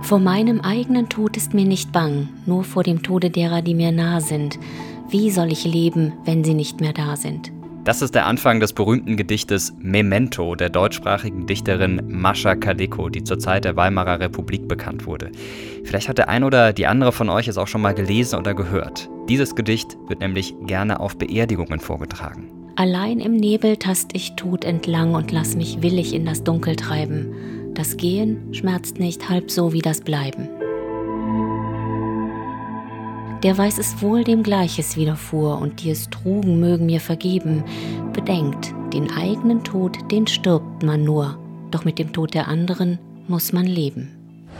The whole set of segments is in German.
Vor meinem eigenen Tod ist mir nicht bang, nur vor dem Tode derer, die mir nah sind. Wie soll ich leben, wenn sie nicht mehr da sind? Das ist der Anfang des berühmten Gedichtes Memento der deutschsprachigen Dichterin Mascha Kaleko, die zur Zeit der Weimarer Republik bekannt wurde. Vielleicht hat der ein oder die andere von euch es auch schon mal gelesen oder gehört. Dieses Gedicht wird nämlich gerne auf Beerdigungen vorgetragen. Allein im Nebel tast ich tot entlang und lass mich willig in das Dunkel treiben. Das Gehen schmerzt nicht halb so wie das Bleiben. Der weiß es wohl, dem Gleiches widerfuhr, und die es trugen, mögen mir vergeben. Bedenkt, den eigenen Tod, den stirbt man nur, doch mit dem Tod der anderen muss man leben.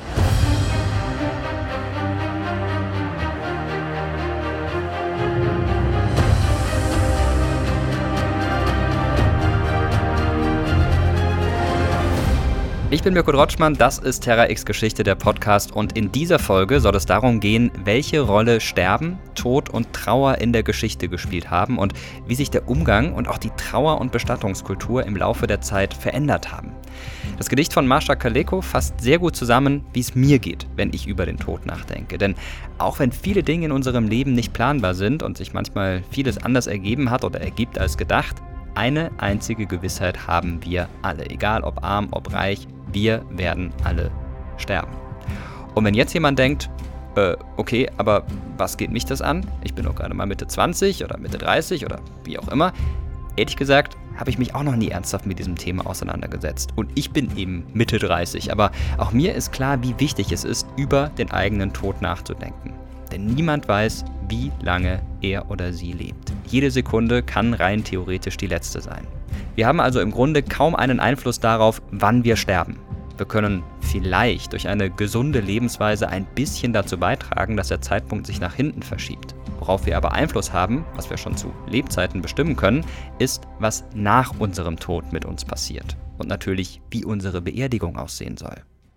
Ich bin Mirko Drotschmann, das ist Terra X Geschichte, der Podcast, und in dieser Folge soll es darum gehen, welche Rolle Sterben, Tod und Trauer in der Geschichte gespielt haben und wie sich der Umgang und auch die Trauer- und Bestattungskultur im Laufe der Zeit verändert haben. Das Gedicht von Mascha Kaleko fasst sehr gut zusammen, wie es mir geht, wenn ich über den Tod nachdenke. Denn auch wenn viele Dinge in unserem Leben nicht planbar sind und sich manchmal vieles anders ergeben hat oder ergibt als gedacht, eine einzige Gewissheit haben wir alle, egal ob arm, ob reich, wir werden alle sterben. Und wenn jetzt jemand denkt, okay, aber was geht mich das an? Ich bin doch gerade mal Mitte 20 oder Mitte 30 oder wie auch immer. Ehrlich gesagt, habe ich mich auch noch nie ernsthaft mit diesem Thema auseinandergesetzt. Und ich bin eben Mitte 30, aber auch mir ist klar, wie wichtig es ist, über den eigenen Tod nachzudenken. Denn niemand weiß, wie lange er oder sie lebt. Jede Sekunde kann rein theoretisch die letzte sein. Wir haben also im Grunde kaum einen Einfluss darauf, wann wir sterben. Wir können vielleicht durch eine gesunde Lebensweise ein bisschen dazu beitragen, dass der Zeitpunkt sich nach hinten verschiebt. Worauf wir aber Einfluss haben, was wir schon zu Lebzeiten bestimmen können, ist, was nach unserem Tod mit uns passiert. Und natürlich, wie unsere Beerdigung aussehen soll.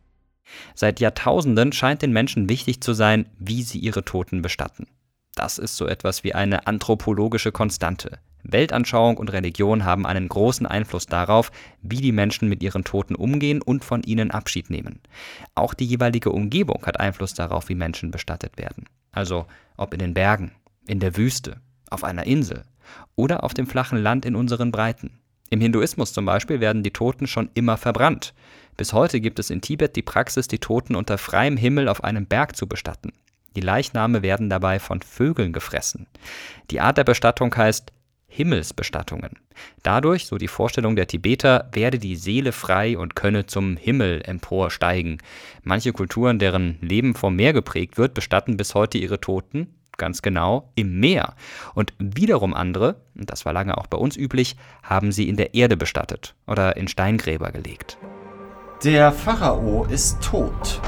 Seit Jahrtausenden scheint den Menschen wichtig zu sein, wie sie ihre Toten bestatten. Das ist so etwas wie eine anthropologische Konstante. Weltanschauung und Religion haben einen großen Einfluss darauf, wie die Menschen mit ihren Toten umgehen und von ihnen Abschied nehmen. Auch die jeweilige Umgebung hat Einfluss darauf, wie Menschen bestattet werden. Also ob in den Bergen, in der Wüste, auf einer Insel oder auf dem flachen Land in unseren Breiten. Im Hinduismus zum Beispiel werden die Toten schon immer verbrannt. Bis heute gibt es in Tibet die Praxis, die Toten unter freiem Himmel auf einem Berg zu bestatten. Die Leichname werden dabei von Vögeln gefressen. Die Art der Bestattung heißt Himmelsbestattungen. Dadurch, so die Vorstellung der Tibeter, werde die Seele frei und könne zum Himmel emporsteigen. Manche Kulturen, deren Leben vom Meer geprägt wird, bestatten bis heute ihre Toten, ganz genau, im Meer. Und wiederum andere, und das war lange auch bei uns üblich, haben sie in der Erde bestattet oder in Steingräber gelegt. Der Pharao ist tot.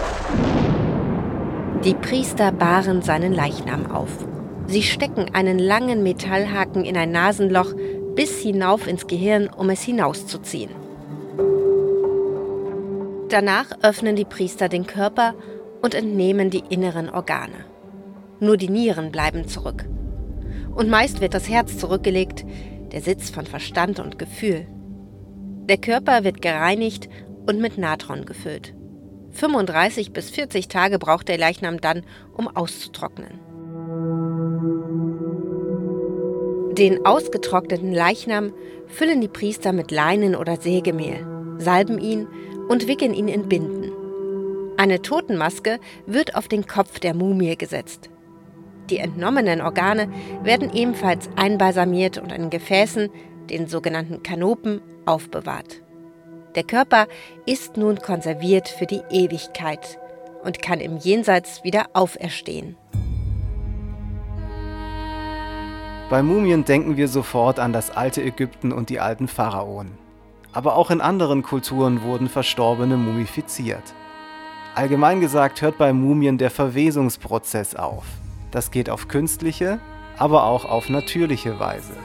Die Priester bahren seinen Leichnam auf. Sie stecken einen langen Metallhaken in ein Nasenloch bis hinauf ins Gehirn, um es hinauszuziehen. Danach öffnen die Priester den Körper und entnehmen die inneren Organe. Nur die Nieren bleiben zurück. Und meist wird das Herz zurückgelegt, der Sitz von Verstand und Gefühl. Der Körper wird gereinigt und mit Natron gefüllt. 35 bis 40 Tage braucht der Leichnam dann, um auszutrocknen. Den ausgetrockneten Leichnam füllen die Priester mit Leinen oder Sägemehl, salben ihn und wickeln ihn in Binden. Eine Totenmaske wird auf den Kopf der Mumie gesetzt. Die entnommenen Organe werden ebenfalls einbalsamiert und in Gefäßen, den sogenannten Kanopen, aufbewahrt. Der Körper ist nun konserviert für die Ewigkeit und kann im Jenseits wieder auferstehen. Bei Mumien denken wir sofort an das alte Ägypten und die alten Pharaonen. Aber auch in anderen Kulturen wurden Verstorbene mumifiziert. Allgemein gesagt hört bei Mumien der Verwesungsprozess auf. Das geht auf künstliche, aber auch auf natürliche Weise.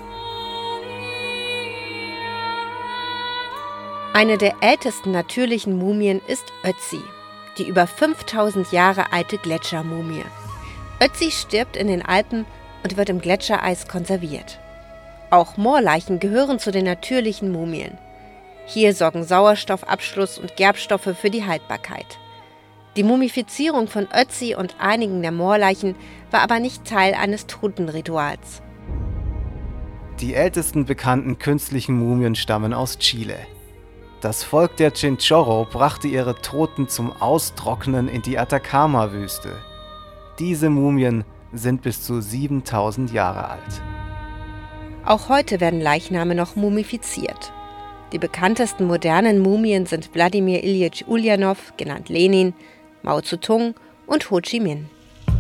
Eine der ältesten natürlichen Mumien ist Ötzi, die über 5000 Jahre alte Gletschermumie. Ötzi stirbt in den Alpen und wird im Gletschereis konserviert. Auch Moorleichen gehören zu den natürlichen Mumien. Hier sorgen Sauerstoffabschluss und Gerbstoffe für die Haltbarkeit. Die Mumifizierung von Ötzi und einigen der Moorleichen war aber nicht Teil eines Totenrituals. Die ältesten bekannten künstlichen Mumien stammen aus Chile. Das Volk der Chinchorro brachte ihre Toten zum Austrocknen in die Atacama-Wüste. Diese Mumien sind bis zu 7000 Jahre alt. Auch heute werden Leichname noch mumifiziert. Die bekanntesten modernen Mumien sind Wladimir Iljitsch Uljanov, genannt Lenin, Mao Zedong und Ho Chi Minh.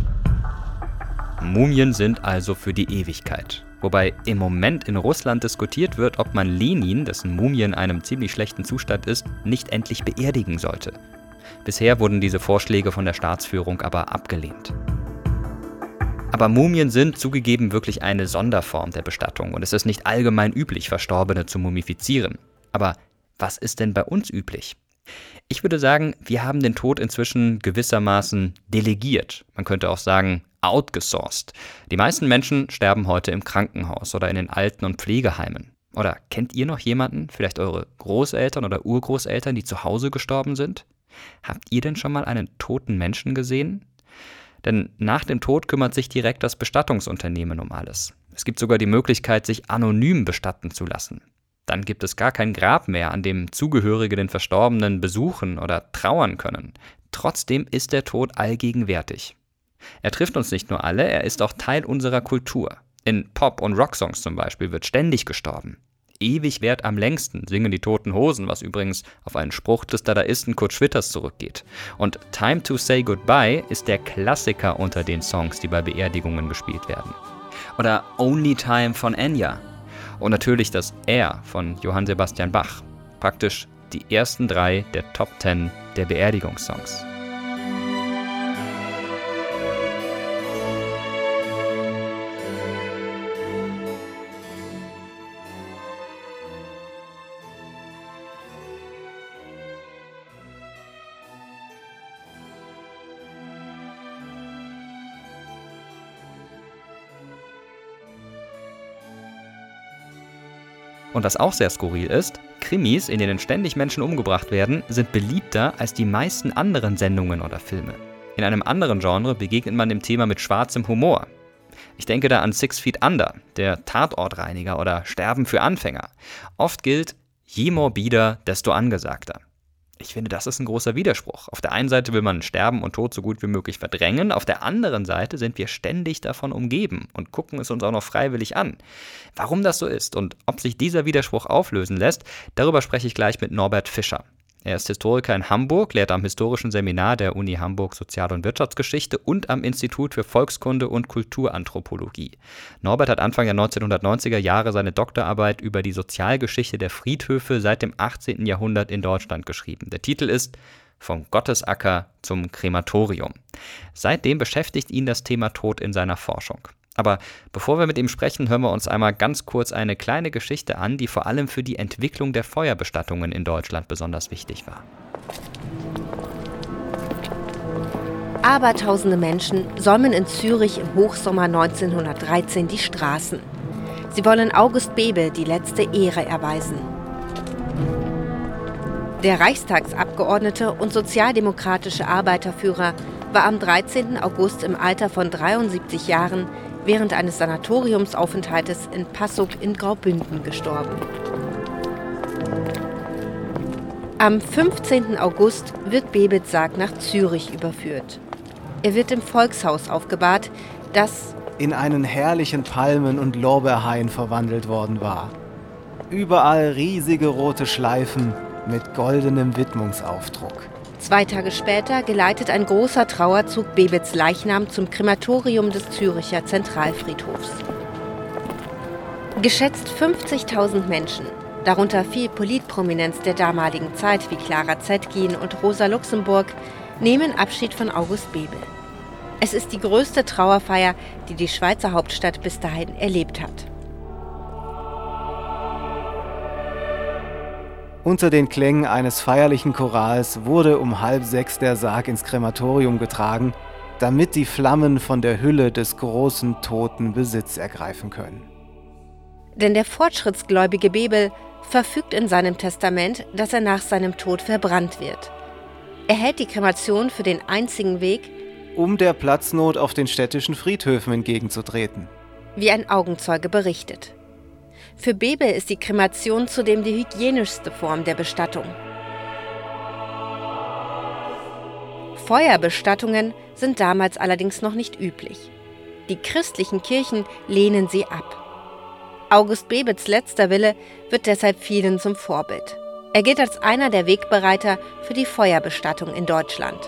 Mumien sind also für die Ewigkeit. Wobei im Moment in Russland diskutiert wird, ob man Lenin, dessen Mumie in einem ziemlich schlechten Zustand ist, nicht endlich beerdigen sollte. Bisher wurden diese Vorschläge von der Staatsführung aber abgelehnt. Aber Mumien sind zugegeben wirklich eine Sonderform der Bestattung und es ist nicht allgemein üblich, Verstorbene zu mumifizieren. Aber was ist denn bei uns üblich? Ich würde sagen, wir haben den Tod inzwischen gewissermaßen delegiert. Man könnte auch sagen, outgesourced. Die meisten Menschen sterben heute im Krankenhaus oder in den Alten- und Pflegeheimen. Oder kennt ihr noch jemanden, vielleicht eure Großeltern oder Urgroßeltern, die zu Hause gestorben sind? Habt ihr denn schon mal einen toten Menschen gesehen? Denn nach dem Tod kümmert sich direkt das Bestattungsunternehmen um alles. Es gibt sogar die Möglichkeit, sich anonym bestatten zu lassen. Dann gibt es gar kein Grab mehr, an dem Zugehörige den Verstorbenen besuchen oder trauern können. Trotzdem ist der Tod allgegenwärtig. Er trifft uns nicht nur alle, er ist auch Teil unserer Kultur. In Pop- und Rocksongs zum Beispiel wird ständig gestorben. Ewig währt am längsten, singen die Toten Hosen, was übrigens auf einen Spruch des Dadaisten Kurt Schwitters zurückgeht. Und Time to Say Goodbye ist der Klassiker unter den Songs, die bei Beerdigungen gespielt werden. Oder Only Time von Enya. Und natürlich das Er von Johann Sebastian Bach. Praktisch die ersten 3 der Top 10 der Beerdigungssongs. Und was auch sehr skurril ist, Krimis, in denen ständig Menschen umgebracht werden, sind beliebter als die meisten anderen Sendungen oder Filme. In einem anderen Genre begegnet man dem Thema mit schwarzem Humor. Ich denke da an 6 Feet Under, der Tatortreiniger oder Sterben für Anfänger. Oft gilt, je morbider, desto angesagter. Ich finde, das ist ein großer Widerspruch. Auf der einen Seite will man Sterben und Tod so gut wie möglich verdrängen, auf der anderen Seite sind wir ständig davon umgeben und gucken es uns auch noch freiwillig an. Warum das so ist und ob sich dieser Widerspruch auflösen lässt, darüber spreche ich gleich mit Norbert Fischer. Er ist Historiker in Hamburg, lehrt am Historischen Seminar der Uni Hamburg Sozial- und Wirtschaftsgeschichte und am Institut für Volkskunde und Kulturanthropologie. Norbert hat Anfang der 1990er Jahre seine Doktorarbeit über die Sozialgeschichte der Friedhöfe seit dem 18. Jahrhundert in Deutschland geschrieben. Der Titel ist Vom Gottesacker zum Krematorium. Seitdem beschäftigt ihn das Thema Tod in seiner Forschung. Aber bevor wir mit ihm sprechen, hören wir uns einmal ganz kurz eine kleine Geschichte an, die vor allem für die Entwicklung der Feuerbestattungen in Deutschland besonders wichtig war. Abertausende Menschen säumen in Zürich im Hochsommer 1913 die Straßen. Sie wollen August Bebel die letzte Ehre erweisen. Der Reichstagsabgeordnete und sozialdemokratische Arbeiterführer war am 13. August im Alter von 73 Jahren während eines Sanatoriumsaufenthaltes in Passau in Graubünden gestorben. Am 15. August wird Bebels Sarg nach Zürich überführt. Er wird im Volkshaus aufgebahrt, das in einen herrlichen Palmen- und Lorbeerhain verwandelt worden war. Überall riesige rote Schleifen mit goldenem Widmungsaufdruck. 2 Tage später geleitet ein großer Trauerzug Bebels Leichnam zum Krematorium des Züricher Zentralfriedhofs. Geschätzt 50.000 Menschen, darunter viel Politprominenz der damaligen Zeit wie Clara Zetkin und Rosa Luxemburg, nehmen Abschied von August Bebel. Es ist die größte Trauerfeier, die die Schweizer Hauptstadt bis dahin erlebt hat. Unter den Klängen eines feierlichen Chorals wurde um 5:30 der Sarg ins Krematorium getragen, damit die Flammen von der Hülle des großen Toten Besitz ergreifen können. Denn der fortschrittsgläubige Bebel verfügt in seinem Testament, dass er nach seinem Tod verbrannt wird. Er hält die Kremation für den einzigen Weg, um der Platznot auf den städtischen Friedhöfen entgegenzutreten. wie ein Augenzeuge berichtet. Für Bebel ist die Kremation zudem die hygienischste Form der Bestattung. Feuerbestattungen sind damals allerdings noch nicht üblich. Die christlichen Kirchen lehnen sie ab. August Bebels letzter Wille wird deshalb vielen zum Vorbild. Er gilt als einer der Wegbereiter für die Feuerbestattung in Deutschland.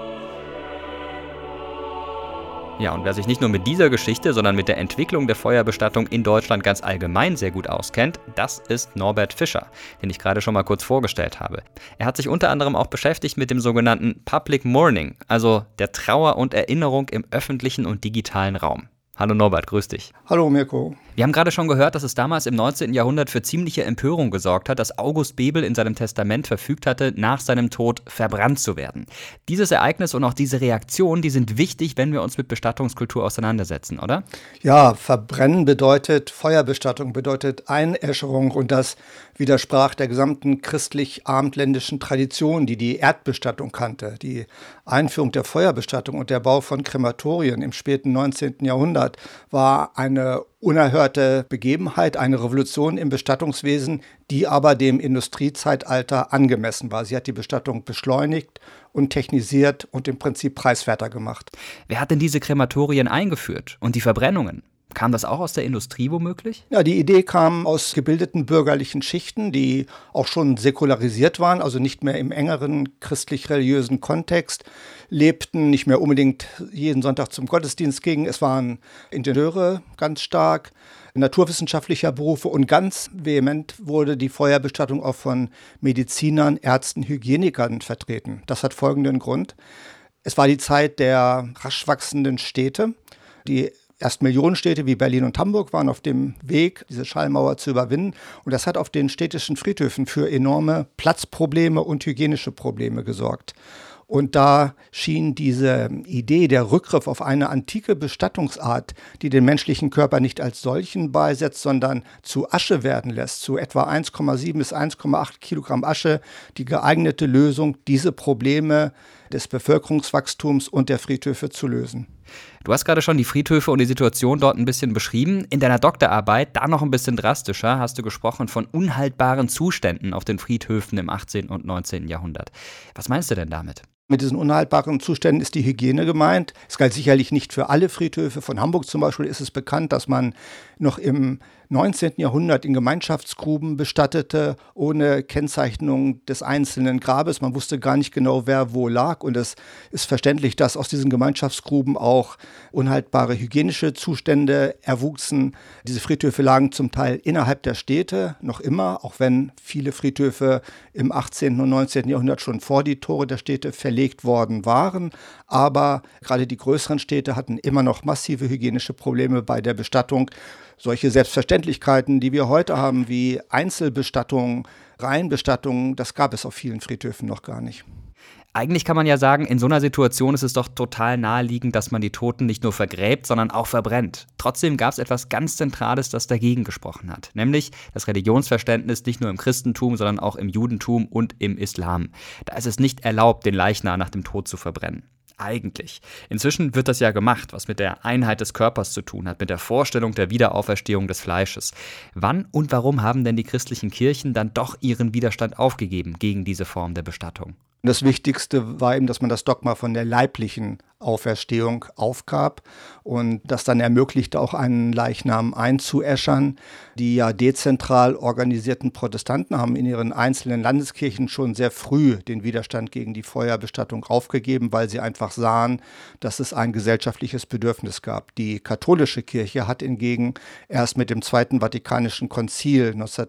Ja, und wer sich nicht nur mit dieser Geschichte, sondern mit der Entwicklung der Feuerbestattung in Deutschland ganz allgemein sehr gut auskennt, das ist Norbert Fischer, den ich gerade schon mal kurz vorgestellt habe. Er hat sich unter anderem auch beschäftigt mit dem sogenannten Public Mourning, also der Trauer und Erinnerung im öffentlichen und digitalen Raum. Hallo Norbert, grüß dich. Hallo Mirko. Wir haben gerade schon gehört, dass es damals im 19. Jahrhundert für ziemliche Empörung gesorgt hat, dass August Bebel in seinem Testament verfügt hatte, nach seinem Tod verbrannt zu werden. Dieses Ereignis und auch diese Reaktion, die sind wichtig, wenn wir uns mit Bestattungskultur auseinandersetzen, oder? Ja, Verbrennen bedeutet, Feuerbestattung bedeutet Einäscherung und das widersprach der gesamten christlich-abendländischen Tradition, die die Erdbestattung kannte. Die Einführung der Feuerbestattung und der Bau von Krematorien im späten 19. Jahrhundert war eine unerhörte Begebenheit, eine Revolution im Bestattungswesen, die aber dem Industriezeitalter angemessen war. Sie hat die Bestattung beschleunigt und technisiert und im Prinzip preiswerter gemacht. Wer hat denn diese Krematorien eingeführt und die Verbrennungen? Kam das auch aus der Industrie womöglich? Ja, die Idee kam aus gebildeten bürgerlichen Schichten, die auch schon säkularisiert waren, also nicht mehr im engeren christlich-religiösen Kontext lebten, nicht mehr unbedingt jeden Sonntag zum Gottesdienst gingen. Es waren Ingenieure ganz stark, naturwissenschaftlicher Berufe und ganz vehement wurde die Feuerbestattung auch von Medizinern, Ärzten, Hygienikern vertreten. Das hat folgenden Grund. Es war die Zeit der rasch wachsenden Städte, die erst Millionenstädte wie Berlin und Hamburg waren auf dem Weg, diese Schallmauer zu überwinden. Und das hat auf den städtischen Friedhöfen für enorme Platzprobleme und hygienische Probleme gesorgt. Und da schien diese Idee, der Rückgriff auf eine antike Bestattungsart, die den menschlichen Körper nicht als solchen beisetzt, sondern zu Asche werden lässt, zu etwa 1,7 bis 1,8 Kilogramm Asche, die geeignete Lösung, diese Probleme des Bevölkerungswachstums und der Friedhöfe zu lösen. Du hast gerade schon die Friedhöfe und die Situation dort ein bisschen beschrieben. In deiner Doktorarbeit, da noch ein bisschen drastischer, hast du gesprochen von unhaltbaren Zuständen auf den Friedhöfen im 18. und 19. Jahrhundert. Was meinst du denn damit? Mit diesen unhaltbaren Zuständen ist die Hygiene gemeint. Es galt sicherlich nicht für alle Friedhöfe. Von Hamburg zum Beispiel ist es bekannt, dass man noch im 19. Jahrhundert in Gemeinschaftsgruben bestattete, ohne Kennzeichnung des einzelnen Grabes. Man wusste gar nicht genau, wer wo lag. Und es ist verständlich, dass aus diesen Gemeinschaftsgruben auch unhaltbare hygienische Zustände erwuchsen. Diese Friedhöfe lagen zum Teil innerhalb der Städte, noch immer, auch wenn viele Friedhöfe im 18. und 19. Jahrhundert schon vor die Tore der Städte verlegt worden waren. Aber gerade die größeren Städte hatten immer noch massive hygienische Probleme bei der Bestattung. Solche Selbstverständlichkeiten, die wir heute haben, wie Einzelbestattung, Reihenbestattung, das gab es auf vielen Friedhöfen noch gar nicht. Eigentlich kann man ja sagen, in so einer Situation ist es doch total naheliegend, dass man die Toten nicht nur vergräbt, sondern auch verbrennt. Trotzdem gab es etwas ganz Zentrales, das dagegen gesprochen hat, nämlich das Religionsverständnis nicht nur im Christentum, sondern auch im Judentum und im Islam. Da ist es nicht erlaubt, den Leichnam nach dem Tod zu verbrennen. Eigentlich. Inzwischen wird das ja gemacht, was mit der Einheit des Körpers zu tun hat, mit der Vorstellung der Wiederauferstehung des Fleisches. Wann und warum haben denn die christlichen Kirchen dann doch ihren Widerstand aufgegeben gegen diese Form der Bestattung? Das Wichtigste war eben, dass man das Dogma von der leiblichen Auferstehung aufgab und das dann ermöglichte, auch einen Leichnam einzuäschern. Die ja dezentral organisierten Protestanten haben in ihren einzelnen Landeskirchen schon sehr früh den Widerstand gegen die Feuerbestattung aufgegeben, weil sie einfach sahen, dass es ein gesellschaftliches Bedürfnis gab. Die katholische Kirche hat hingegen erst mit dem Zweiten Vatikanischen Konzil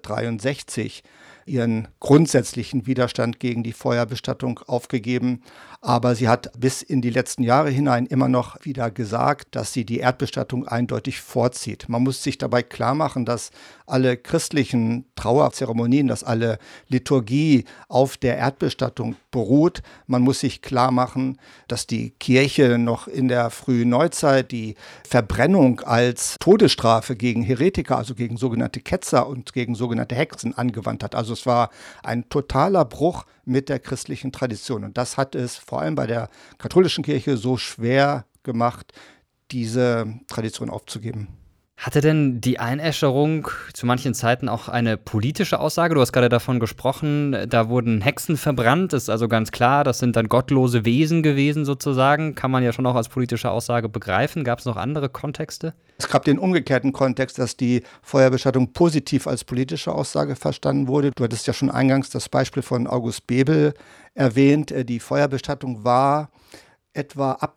1963 ihren grundsätzlichen Widerstand gegen die Feuerbestattung aufgegeben. Aber sie hat bis in die letzten Jahre hinein immer noch wieder gesagt, dass sie die Erdbestattung eindeutig vorzieht. Man muss sich dabei klar machen, dass alle christlichen Trauerzeremonien, dass alle Liturgie auf der Erdbestattung beruht. Man muss sich klar machen, dass die Kirche noch in der frühen Neuzeit die Verbrennung als Todesstrafe gegen Heretiker, also gegen sogenannte Ketzer und gegen sogenannte Hexen angewandt hat. Also Also es war ein totaler Bruch mit der christlichen Tradition. Und das hat es vor allem bei der katholischen Kirche so schwer gemacht, diese Tradition aufzugeben. Hatte denn die Einäscherung zu manchen Zeiten auch eine politische Aussage? Du hast gerade davon gesprochen, da wurden Hexen verbrannt, ist also ganz klar, das sind dann gottlose Wesen gewesen sozusagen. Kann man ja schon auch als politische Aussage begreifen. Gab es noch andere Kontexte? Es gab den umgekehrten Kontext, dass die Feuerbestattung positiv als politische Aussage verstanden wurde. Du hattest ja schon eingangs das Beispiel von August Bebel erwähnt. Die Feuerbestattung war etwa ab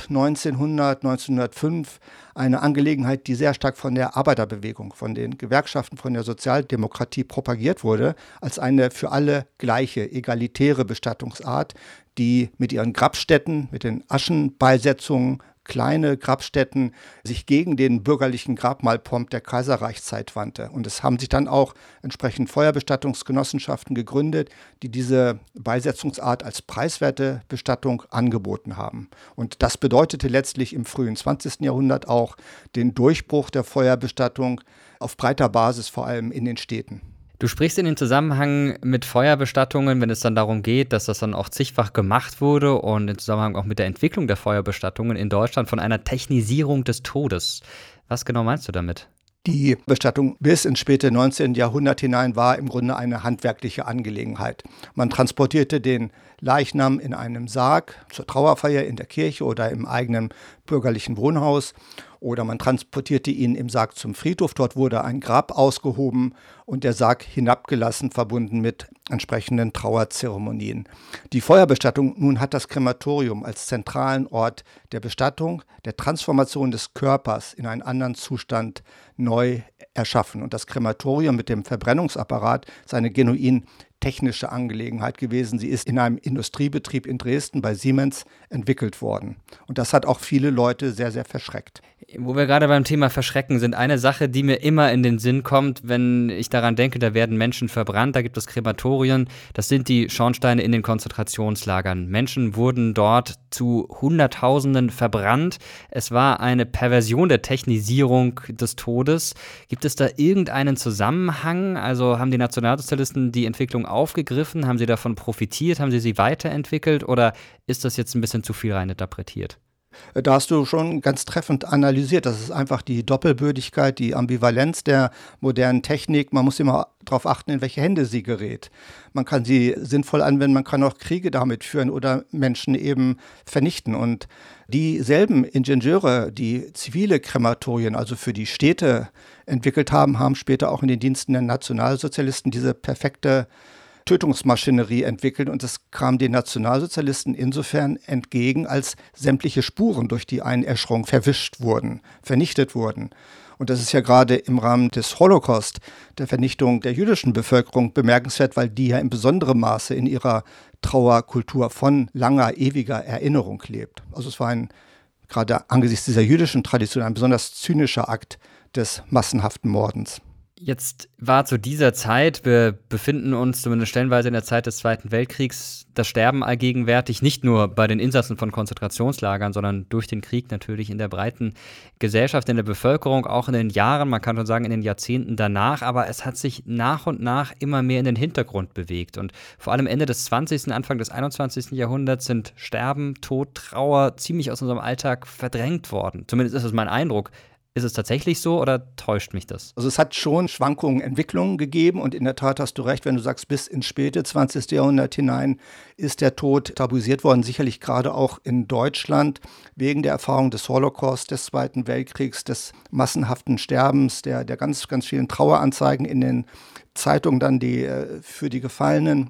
1905 eine Angelegenheit, die sehr stark von der Arbeiterbewegung, von den Gewerkschaften, von der Sozialdemokratie propagiert wurde, als eine für alle gleiche, egalitäre Bestattungsart, die mit ihren Grabstätten, mit den Aschenbeisetzungen, kleine Grabstätten, sich gegen den bürgerlichen Grabmalpomp der Kaiserreichszeit wandte. Und es haben sich dann auch entsprechend Feuerbestattungsgenossenschaften gegründet, die diese Beisetzungsart als preiswerte Bestattung angeboten haben. Und das bedeutete letztlich im frühen 20. Jahrhundert auch den Durchbruch der Feuerbestattung auf breiter Basis, vor allem in den Städten. Du sprichst in dem Zusammenhang mit Feuerbestattungen, wenn es dann darum geht, dass das dann auch zigfach gemacht wurde und im Zusammenhang auch mit der Entwicklung der Feuerbestattungen in Deutschland von einer Technisierung des Todes. Was genau meinst du damit? Die Bestattung bis ins späte 19. Jahrhundert hinein war im Grunde eine handwerkliche Angelegenheit. Man transportierte den Leichnam in einem Sarg zur Trauerfeier in der Kirche oder im eigenen bürgerlichen Wohnhaus. Oder man transportierte ihn im Sarg zum Friedhof. Dort wurde ein Grab ausgehoben und der Sarg hinabgelassen, verbunden mit entsprechenden Trauerzeremonien. Die Feuerbestattung nun hat das Krematorium als zentralen Ort der Bestattung, der Transformation des Körpers in einen anderen Zustand neu erschaffen. Und das Krematorium mit dem Verbrennungsapparat ist eine genuin technische Angelegenheit gewesen. Sie ist in einem Industriebetrieb in Dresden bei Siemens entwickelt worden. Und das hat auch viele Leute sehr, sehr verschreckt. Wo wir gerade beim Thema Verschrecken sind, eine Sache, die mir immer in den Sinn kommt, wenn ich daran denke, da werden Menschen verbrannt, da gibt es Krematorien, das sind die Schornsteine in den Konzentrationslagern. Menschen wurden dort zu Hunderttausenden verbrannt. Es war eine Perversion der Technisierung des Todes. Gibt es da irgendeinen Zusammenhang? Also haben die Nationalsozialisten die Entwicklung aufgegriffen? Haben sie davon profitiert? Haben sie weiterentwickelt? Oder ist das jetzt ein bisschen zu viel reininterpretiert? Da hast du schon ganz treffend analysiert. Das ist einfach die Doppelbödigkeit, die Ambivalenz der modernen Technik. Man muss immer darauf achten, in welche Hände sie gerät. Man kann sie sinnvoll anwenden, man kann auch Kriege damit führen oder Menschen eben vernichten. Und dieselben Ingenieure, die zivile Krematorien, also für die Städte entwickelt haben, haben später auch in den Diensten der Nationalsozialisten diese perfekte Tötungsmaschinerie entwickelt, und es kam den Nationalsozialisten insofern entgegen, als sämtliche Spuren durch die Einäscherung verwischt wurden, vernichtet wurden. Und das ist ja gerade im Rahmen des Holocaust, der Vernichtung der jüdischen Bevölkerung, bemerkenswert, weil die ja in besonderem Maße in ihrer Trauerkultur von langer, ewiger Erinnerung lebt. Also es war gerade angesichts dieser jüdischen Tradition ein besonders zynischer Akt des massenhaften Mordens. Jetzt war zu dieser Zeit, wir befinden uns zumindest stellenweise in der Zeit des Zweiten Weltkriegs, das Sterben allgegenwärtig, nicht nur bei den Insassen von Konzentrationslagern, sondern durch den Krieg natürlich in der breiten Gesellschaft, in der Bevölkerung, auch in den Jahren, man kann schon sagen in den Jahrzehnten danach, aber es hat sich nach und nach immer mehr in den Hintergrund bewegt. Und vor allem Ende des 20., Anfang des 21. Jahrhunderts sind Sterben, Tod, Trauer ziemlich aus unserem Alltag verdrängt worden. Zumindest ist es mein Eindruck. Ist es tatsächlich so oder täuscht mich das? Also es hat schon Schwankungen, Entwicklungen gegeben, und in der Tat hast du recht, wenn du sagst, bis ins späte 20. Jahrhundert hinein ist der Tod tabuisiert worden, sicherlich gerade auch in Deutschland wegen der Erfahrung des Holocaust, des Zweiten Weltkriegs, des massenhaften Sterbens, der ganz, ganz vielen Traueranzeigen in den Zeitungen dann für die Gefallenen.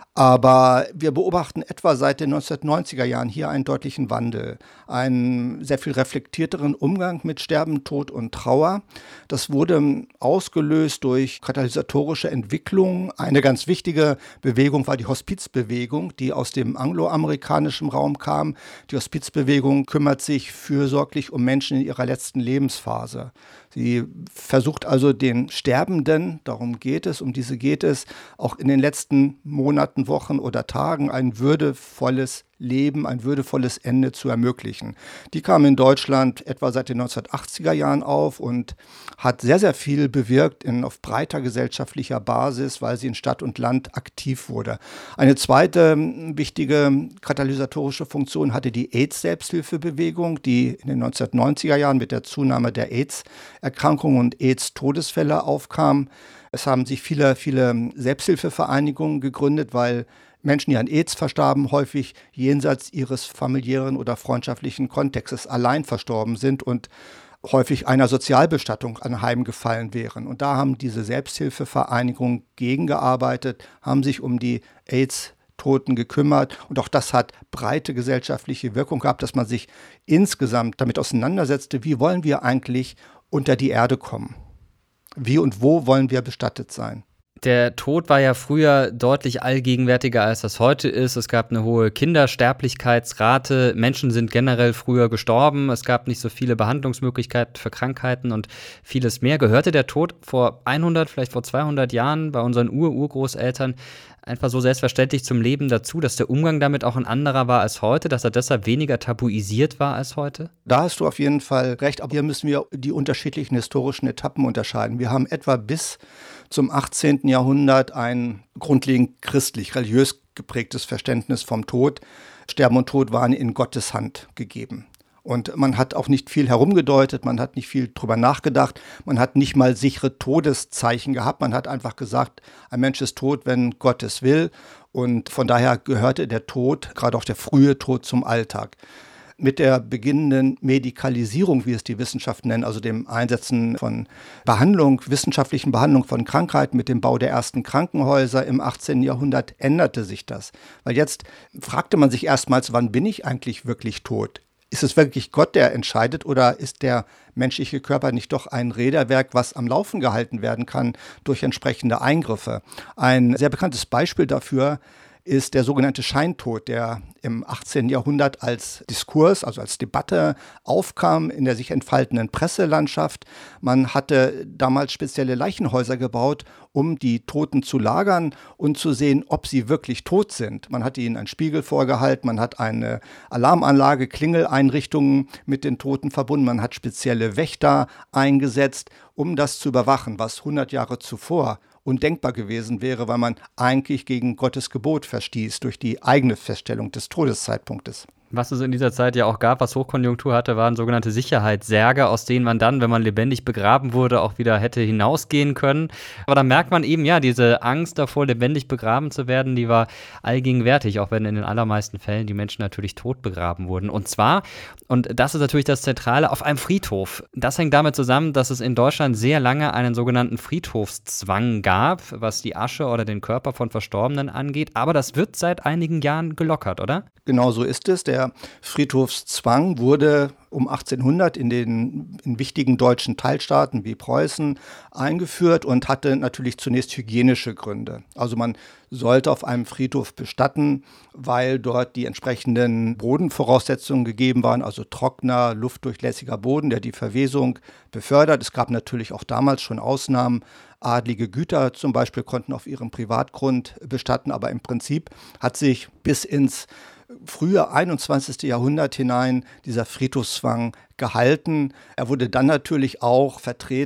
Aber wir beobachten etwa seit den 1990er Jahren hier einen deutlichen Wandel, einen sehr viel reflektierteren Umgang mit Sterben, Tod und Trauer. Das wurde ausgelöst durch katalysatorische Entwicklungen. Eine ganz wichtige Bewegung war die Hospizbewegung, die aus dem angloamerikanischen Raum kam. Die Hospizbewegung kümmert sich fürsorglich um Menschen in ihrer letzten Lebensphase. Sie versucht also den Sterbenden, um diese geht es, auch in den letzten Monaten, Wochen oder Tagen ein würdevolles Leben, ein würdevolles Ende zu ermöglichen. Die kam in Deutschland etwa seit den 1980er Jahren auf und hat sehr, sehr viel bewirkt auf breiter gesellschaftlicher Basis, weil sie in Stadt und Land aktiv wurde. Eine zweite wichtige katalysatorische Funktion hatte die AIDS-Selbsthilfebewegung, die in den 1990er Jahren mit der Zunahme der AIDS-Erkrankungen und AIDS-Todesfälle aufkam. Es haben sich viele Selbsthilfevereinigungen gegründet, weil Menschen, die an AIDS verstarben, häufig jenseits ihres familiären oder freundschaftlichen Kontextes allein verstorben sind und häufig einer Sozialbestattung anheimgefallen wären. Und da haben diese Selbsthilfevereinigungen gegengearbeitet, haben sich um die AIDS-Toten gekümmert. Und auch das hat breite gesellschaftliche Wirkung gehabt, dass man sich insgesamt damit auseinandersetzte, wie wollen wir eigentlich unter die Erde kommen? Wie und wo wollen wir bestattet sein? Der Tod war ja früher deutlich allgegenwärtiger, als das heute ist. Es gab eine hohe Kindersterblichkeitsrate. Menschen sind generell früher gestorben. Es gab nicht so viele Behandlungsmöglichkeiten für Krankheiten und vieles mehr. Gehörte der Tod vor 100, vielleicht vor 200 Jahren bei unseren Urgroßeltern einfach so selbstverständlich zum Leben dazu, dass der Umgang damit auch ein anderer war als heute, dass er deshalb weniger tabuisiert war als heute? Da hast du auf jeden Fall recht, aber hier müssen wir die unterschiedlichen historischen Etappen unterscheiden. Wir haben etwa bis zum 18. Jahrhundert ein grundlegend christlich-religiös geprägtes Verständnis vom Tod. Sterben und Tod waren in Gottes Hand gegeben. Und man hat auch nicht viel herumgedeutet, man hat nicht viel drüber nachgedacht, man hat nicht mal sichere Todeszeichen gehabt, man hat einfach gesagt, ein Mensch ist tot, wenn Gott es will. Und von daher gehörte der Tod, gerade auch der frühe Tod, zum Alltag. Mit der beginnenden Medikalisierung, wie es die Wissenschaft nennt, also dem Einsetzen von wissenschaftlichen Behandlung von Krankheiten, mit dem Bau der ersten Krankenhäuser im 18. Jahrhundert änderte sich das. Weil jetzt fragte man sich erstmals, wann bin ich eigentlich wirklich tot? Ist es wirklich Gott, der entscheidet, oder ist der menschliche Körper nicht doch ein Räderwerk, was am Laufen gehalten werden kann durch entsprechende Eingriffe? Ein sehr bekanntes Beispiel dafür ist der sogenannte Scheintod, der im 18. Jahrhundert als Diskurs, also als Debatte aufkam in der sich entfaltenden Presselandschaft. Man hatte damals spezielle Leichenhäuser gebaut, um die Toten zu lagern und zu sehen, ob sie wirklich tot sind. Man hatte ihnen einen Spiegel vorgehalten, man hat eine Alarmanlage, Klingeleinrichtungen mit den Toten verbunden, man hat spezielle Wächter eingesetzt, um das zu überwachen, was 100 Jahre zuvor undenkbar gewesen wäre, weil man eigentlich gegen Gottes Gebot verstieß durch die eigene Feststellung des Todeszeitpunktes. Was es in dieser Zeit ja auch gab, was Hochkonjunktur hatte, waren sogenannte Sicherheitssärge, aus denen man dann, wenn man lebendig begraben wurde, auch wieder hätte hinausgehen können. Aber da merkt man eben, ja, diese Angst davor, lebendig begraben zu werden, die war allgegenwärtig, auch wenn in den allermeisten Fällen die Menschen natürlich tot begraben wurden. Und zwar, und das ist natürlich das Zentrale, auf einem Friedhof. Das hängt damit zusammen, dass es in Deutschland sehr lange einen sogenannten Friedhofszwang gab, was die Asche oder den Körper von Verstorbenen angeht. Aber das wird seit einigen Jahren gelockert, oder? Genau so ist es. Der Friedhofszwang wurde um 1800 in wichtigen deutschen Teilstaaten wie Preußen eingeführt und hatte natürlich zunächst hygienische Gründe. Also man sollte auf einem Friedhof bestatten, weil dort die entsprechenden Bodenvoraussetzungen gegeben waren, also trockener, luftdurchlässiger Boden, der die Verwesung befördert. Es gab natürlich auch damals schon Ausnahmen. Adlige Güter zum Beispiel konnten auf ihrem Privatgrund bestatten, aber im Prinzip hat sich bis ins frühe 21. Jahrhundert hinein dieser Friedhofszwang gehalten. Er wurde dann natürlich auch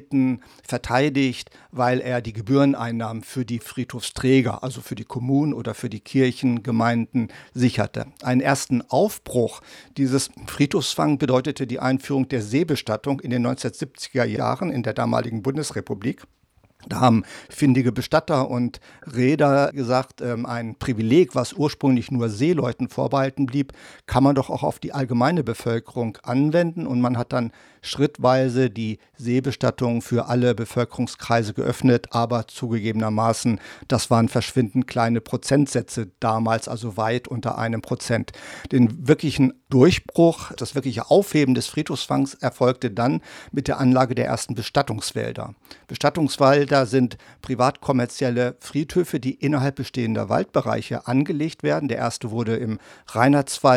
verteidigt, weil er die Gebühreneinnahmen für die Friedhofsträger, also für die Kommunen oder für die Kirchengemeinden, sicherte. Einen ersten Aufbruch dieses Friedhofszwangs bedeutete die Einführung der Seebestattung in den 1970er Jahren in der damaligen Bundesrepublik. Da haben findige Bestatter und Reeder gesagt, ein Privileg, was ursprünglich nur Seeleuten vorbehalten blieb, kann man doch auch auf die allgemeine Bevölkerung anwenden. Und man hat dann schrittweise die Seebestattung für alle Bevölkerungskreise geöffnet, aber zugegebenermaßen, das waren verschwindend kleine Prozentsätze damals, also weit unter 1%. Den wirklichen Durchbruch, das wirkliche Aufheben des Friedhofszwangs erfolgte dann mit der Anlage der ersten Bestattungswälder. Bestattungswälder sind privatkommerzielle Friedhöfe, die innerhalb bestehender Waldbereiche angelegt werden. Der erste wurde im Reinhardswald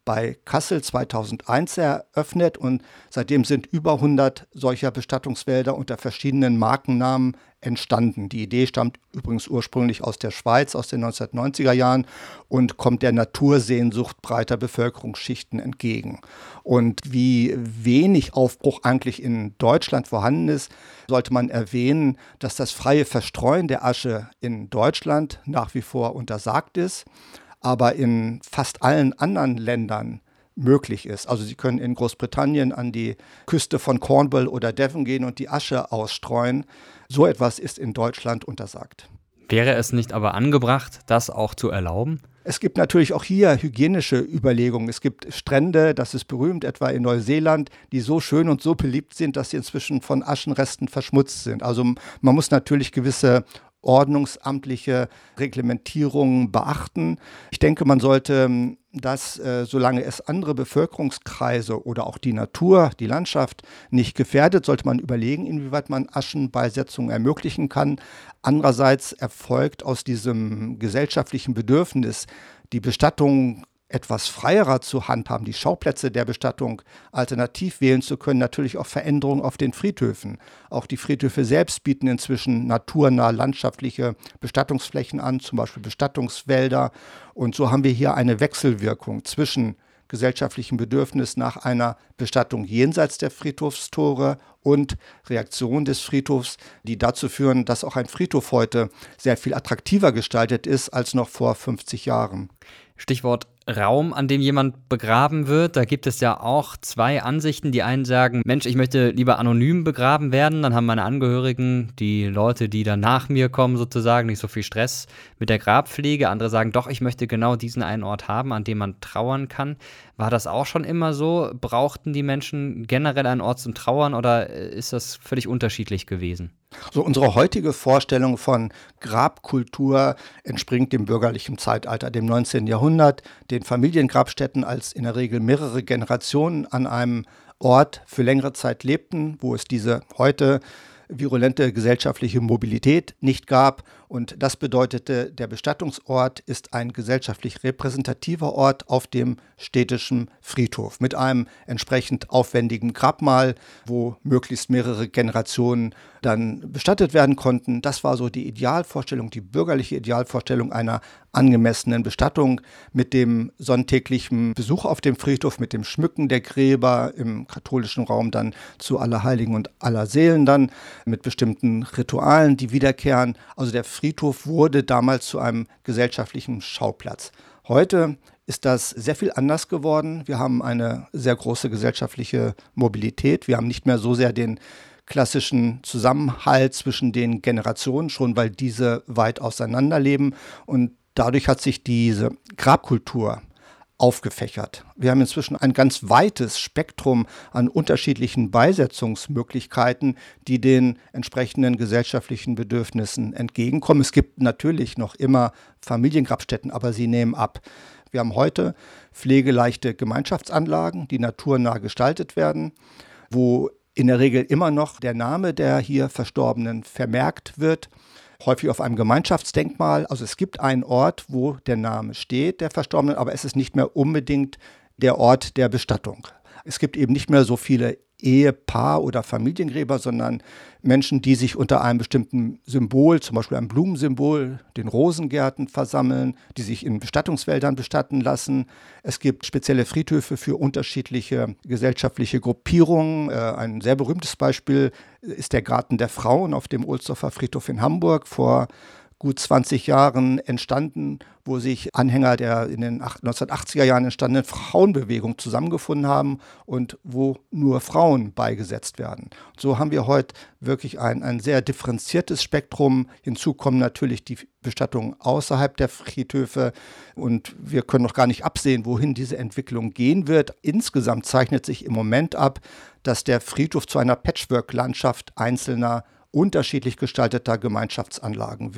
bei Kassel 2001 eröffnet und seitdem sind über 100 solcher Bestattungswälder unter verschiedenen Markennamen entstanden. Die Idee stammt übrigens ursprünglich aus der Schweiz aus den 1990er Jahren und kommt der Natursehnsucht breiter Bevölkerungsschichten entgegen. Und wie wenig Aufbruch eigentlich in Deutschland vorhanden ist, sollte man erwähnen, dass das freie Verstreuen der Asche in Deutschland nach wie vor untersagt ist, aber in fast allen anderen Ländern möglich ist. Also Sie können in Großbritannien an die Küste von Cornwall oder Devon gehen und die Asche ausstreuen. So etwas ist in Deutschland untersagt. Wäre es nicht aber angebracht, das auch zu erlauben? Es gibt natürlich auch hier hygienische Überlegungen. Es gibt Strände, das ist berühmt, etwa in Neuseeland, die so schön und so beliebt sind, dass sie inzwischen von Aschenresten verschmutzt sind. Also man muss natürlich gewisse ordnungsamtliche Reglementierungen beachten. Ich denke, man sollte das, solange es andere Bevölkerungskreise oder auch die Natur, die Landschaft nicht gefährdet, sollte man überlegen, inwieweit man Aschenbeisetzungen ermöglichen kann. Andererseits erfolgt aus diesem gesellschaftlichen Bedürfnis, die Bestattung etwas freierer zu handhaben, die Schauplätze der Bestattung alternativ wählen zu können, natürlich auch Veränderungen auf den Friedhöfen. Auch die Friedhöfe selbst bieten inzwischen naturnah landschaftliche Bestattungsflächen an, zum Beispiel Bestattungswälder. Und so haben wir hier eine Wechselwirkung zwischen gesellschaftlichem Bedürfnis nach einer Bestattung jenseits der Friedhofstore und Reaktion des Friedhofs, die dazu führen, dass auch ein Friedhof heute sehr viel attraktiver gestaltet ist als noch vor 50 Jahren. Stichwort Raum, an dem jemand begraben wird. Da gibt es ja auch zwei Ansichten. Die einen sagen, Mensch, ich möchte lieber anonym begraben werden. Dann haben meine Angehörigen, die Leute, die dann nach mir kommen sozusagen, nicht so viel Stress mit der Grabpflege. Andere sagen, doch, ich möchte genau diesen einen Ort haben, an dem man trauern kann. War das auch schon immer so? Brauchten die Menschen generell einen Ort zum Trauern oder ist das völlig unterschiedlich gewesen? So unsere heutige Vorstellung von Grabkultur entspringt dem bürgerlichen Zeitalter, dem 19. Jahrhundert, den Familiengrabstätten, als in der Regel mehrere Generationen an einem Ort für längere Zeit lebten, wo es diese heute virulente gesellschaftliche Mobilität nicht gab. Und das bedeutete, der Bestattungsort ist ein gesellschaftlich repräsentativer Ort auf dem städtischen Friedhof mit einem entsprechend aufwendigen Grabmal, wo möglichst mehrere Generationen dann bestattet werden konnten. Das war so die Idealvorstellung, die bürgerliche Idealvorstellung einer angemessenen Bestattung mit dem sonntäglichen Besuch auf dem Friedhof, mit dem Schmücken der Gräber, im katholischen Raum dann zu Allerheiligen und Allerseelen dann, mit bestimmten Ritualen, die wiederkehren. Also der Friedhof wurde damals zu einem gesellschaftlichen Schauplatz. Heute ist das sehr viel anders geworden. Wir haben eine sehr große gesellschaftliche Mobilität. Wir haben nicht mehr so sehr den klassischen Zusammenhalt zwischen den Generationen, schon weil diese weit auseinanderleben. Und dadurch hat sich diese Grabkultur aufgefächert. Wir haben inzwischen ein ganz weites Spektrum an unterschiedlichen Beisetzungsmöglichkeiten, die den entsprechenden gesellschaftlichen Bedürfnissen entgegenkommen. Es gibt natürlich noch immer Familiengrabstätten, aber sie nehmen ab. Wir haben heute pflegeleichte Gemeinschaftsanlagen, die naturnah gestaltet werden, wo in der Regel immer noch der Name der hier Verstorbenen vermerkt wird, häufig auf einem Gemeinschaftsdenkmal. Also es gibt einen Ort, wo der Name steht, der Verstorbenen, aber es ist nicht mehr unbedingt der Ort der Bestattung. Es gibt eben nicht mehr so viele Ehepaar- oder Familiengräber, sondern Menschen, die sich unter einem bestimmten Symbol, zum Beispiel einem Blumensymbol, den Rosengärten versammeln, die sich in Bestattungswäldern bestatten lassen. Es gibt spezielle Friedhöfe für unterschiedliche gesellschaftliche Gruppierungen. Ein sehr berühmtes Beispiel ist der Garten der Frauen auf dem Ohlsdorfer Friedhof in Hamburg vor gut 20 Jahren entstanden, wo sich Anhänger der in den 1980er Jahren entstandenen Frauenbewegung zusammengefunden haben und wo nur Frauen beigesetzt werden. So haben wir heute wirklich ein sehr differenziertes Spektrum. Hinzu kommen natürlich die Bestattungen außerhalb der Friedhöfe und wir können noch gar nicht absehen, wohin diese Entwicklung gehen wird. Insgesamt zeichnet sich im Moment ab, dass der Friedhof zu einer Patchwork-Landschaft einzelner unterschiedlich gestalteter Gemeinschaftsanlagen wird.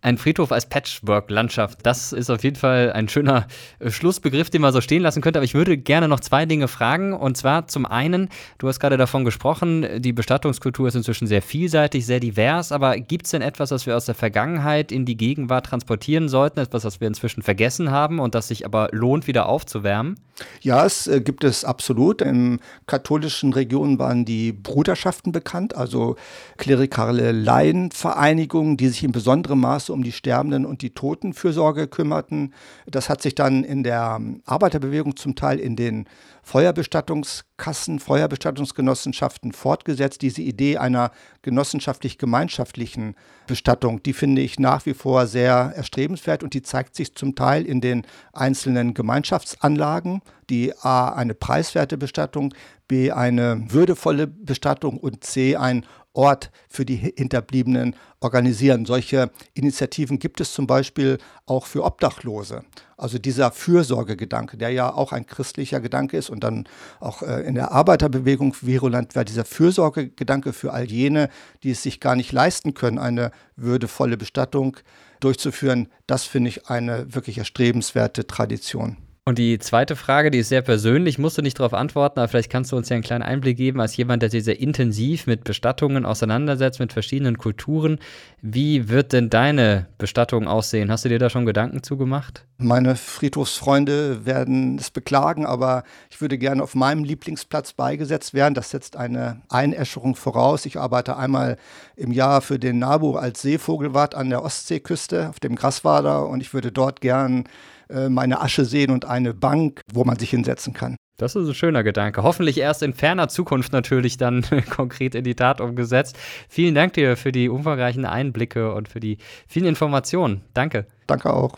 Ein Friedhof als Patchwork-Landschaft, das ist auf jeden Fall ein schöner Schlussbegriff, den man so stehen lassen könnte. Aber ich würde gerne noch 2 Dinge fragen. Und zwar zum einen, du hast gerade davon gesprochen, die Bestattungskultur ist inzwischen sehr vielseitig, sehr divers. Aber gibt es denn etwas, was wir aus der Vergangenheit in die Gegenwart transportieren sollten? Etwas, was wir inzwischen vergessen haben und das sich aber lohnt, wieder aufzuwärmen? Ja, es gibt es absolut. In katholischen Regionen waren die Bruderschaften bekannt, also klerikale Laienvereinigungen, die sich in besonderem Maße um die Sterbenden und die Totenfürsorge kümmerten. Das hat sich dann in der Arbeiterbewegung zum Teil in den Feuerbestattungskassen, Feuerbestattungsgenossenschaften fortgesetzt. Diese Idee einer genossenschaftlich-gemeinschaftlichen Bestattung, die finde ich nach wie vor sehr erstrebenswert und die zeigt sich zum Teil in den einzelnen Gemeinschaftsanlagen, die A, eine preiswerte Bestattung, B, eine würdevolle Bestattung und C, ein Ort für die Hinterbliebenen organisieren. Solche Initiativen gibt es zum Beispiel auch für Obdachlose. Also dieser Fürsorgegedanke, der ja auch ein christlicher Gedanke ist und dann auch in der Arbeiterbewegung virulent war, dieser Fürsorgegedanke für all jene, die es sich gar nicht leisten können, eine würdevolle Bestattung durchzuführen, das finde ich eine wirklich erstrebenswerte Tradition. Und die zweite Frage, die ist sehr persönlich, musst du nicht darauf antworten, aber vielleicht kannst du uns ja einen kleinen Einblick geben, als jemand, der sich sehr intensiv mit Bestattungen auseinandersetzt, mit verschiedenen Kulturen. Wie wird denn deine Bestattung aussehen? Hast du dir da schon Gedanken zugemacht? Meine Friedhofsfreunde werden es beklagen, aber ich würde gerne auf meinem Lieblingsplatz beigesetzt werden. Das setzt eine Einäscherung voraus. Ich arbeite einmal im Jahr für den NABU als Seevogelwart an der Ostseeküste auf dem Graswader und ich würde dort gern meine Asche sehen und eine Bank, wo man sich hinsetzen kann. Das ist ein schöner Gedanke. Hoffentlich erst in ferner Zukunft natürlich dann konkret in die Tat umgesetzt. Vielen Dank dir für die umfangreichen Einblicke und für die vielen Informationen. Danke. Danke auch.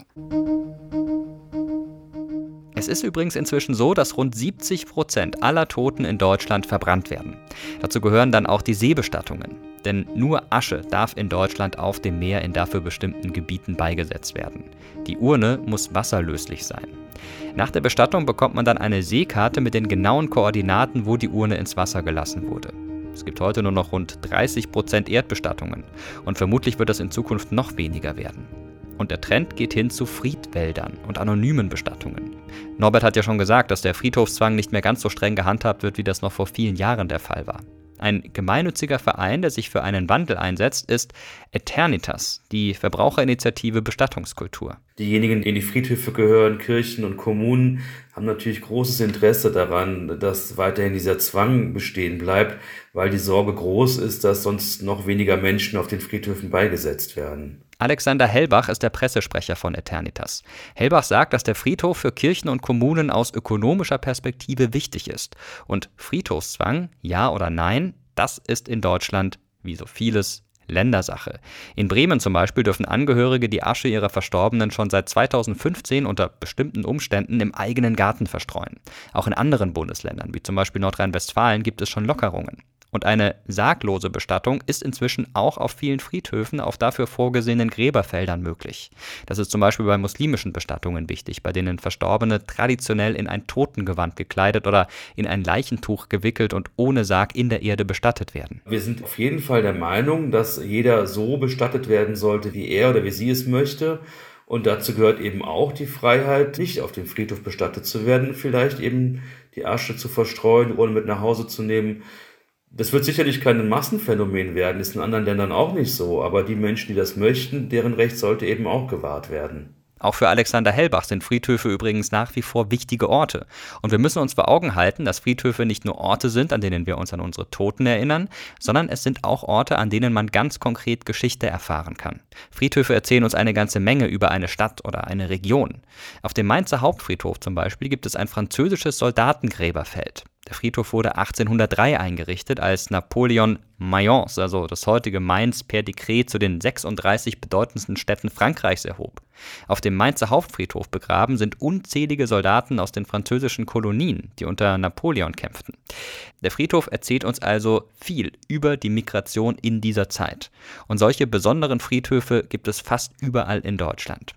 Es ist übrigens inzwischen so, dass rund 70% aller Toten in Deutschland verbrannt werden. Dazu gehören dann auch die Seebestattungen. Denn nur Asche darf in Deutschland auf dem Meer in dafür bestimmten Gebieten beigesetzt werden. Die Urne muss wasserlöslich sein. Nach der Bestattung bekommt man dann eine Seekarte mit den genauen Koordinaten, wo die Urne ins Wasser gelassen wurde. Es gibt heute nur noch rund 30% Erdbestattungen und vermutlich wird das in Zukunft noch weniger werden. Und der Trend geht hin zu Friedwäldern und anonymen Bestattungen. Norbert hat ja schon gesagt, dass der Friedhofszwang nicht mehr ganz so streng gehandhabt wird, wie das noch vor vielen Jahren der Fall war. Ein gemeinnütziger Verein, der sich für einen Wandel einsetzt, ist Aeternitas, die Verbraucherinitiative Bestattungskultur. Diejenigen, die in die Friedhöfe gehören, Kirchen und Kommunen, haben natürlich großes Interesse daran, dass weiterhin dieser Zwang bestehen bleibt, weil die Sorge groß ist, dass sonst noch weniger Menschen auf den Friedhöfen beigesetzt werden. Alexander Hellbach ist der Pressesprecher von Aeternitas. Hellbach sagt, dass der Friedhof für Kirchen und Kommunen aus ökonomischer Perspektive wichtig ist. Und Friedhofszwang, ja oder nein, das ist in Deutschland, wie so vieles, Ländersache. In Bremen zum Beispiel dürfen Angehörige die Asche ihrer Verstorbenen schon seit 2015 unter bestimmten Umständen im eigenen Garten verstreuen. Auch in anderen Bundesländern, wie zum Beispiel Nordrhein-Westfalen, gibt es schon Lockerungen. Und eine sarglose Bestattung ist inzwischen auch auf vielen Friedhöfen auf dafür vorgesehenen Gräberfeldern möglich. Das ist zum Beispiel bei muslimischen Bestattungen wichtig, bei denen Verstorbene traditionell in ein Totengewand gekleidet oder in ein Leichentuch gewickelt und ohne Sarg in der Erde bestattet werden. Wir sind auf jeden Fall der Meinung, dass jeder so bestattet werden sollte, wie er oder wie sie es möchte. Und dazu gehört eben auch die Freiheit, nicht auf dem Friedhof bestattet zu werden, vielleicht eben die Asche zu verstreuen, die Urne mit nach Hause zu nehmen. Das wird sicherlich kein Massenphänomen werden, ist in anderen Ländern auch nicht so, aber die Menschen, die das möchten, deren Recht sollte eben auch gewahrt werden. Auch für Alexander Hellbach sind Friedhöfe übrigens nach wie vor wichtige Orte. Und wir müssen uns vor Augen halten, dass Friedhöfe nicht nur Orte sind, an denen wir uns an unsere Toten erinnern, sondern es sind auch Orte, an denen man ganz konkret Geschichte erfahren kann. Friedhöfe erzählen uns eine ganze Menge über eine Stadt oder eine Region. Auf dem Mainzer Hauptfriedhof zum Beispiel gibt es ein französisches Soldatengräberfeld. Der Friedhof wurde 1803 eingerichtet, als Napoleon Mayence, also das heutige Mainz, per Dekret zu den 36 bedeutendsten Städten Frankreichs erhob. Auf dem Mainzer Hauptfriedhof begraben sind unzählige Soldaten aus den französischen Kolonien, die unter Napoleon kämpften. Der Friedhof erzählt uns also viel über die Migration in dieser Zeit. Und solche besonderen Friedhöfe gibt es fast überall in Deutschland.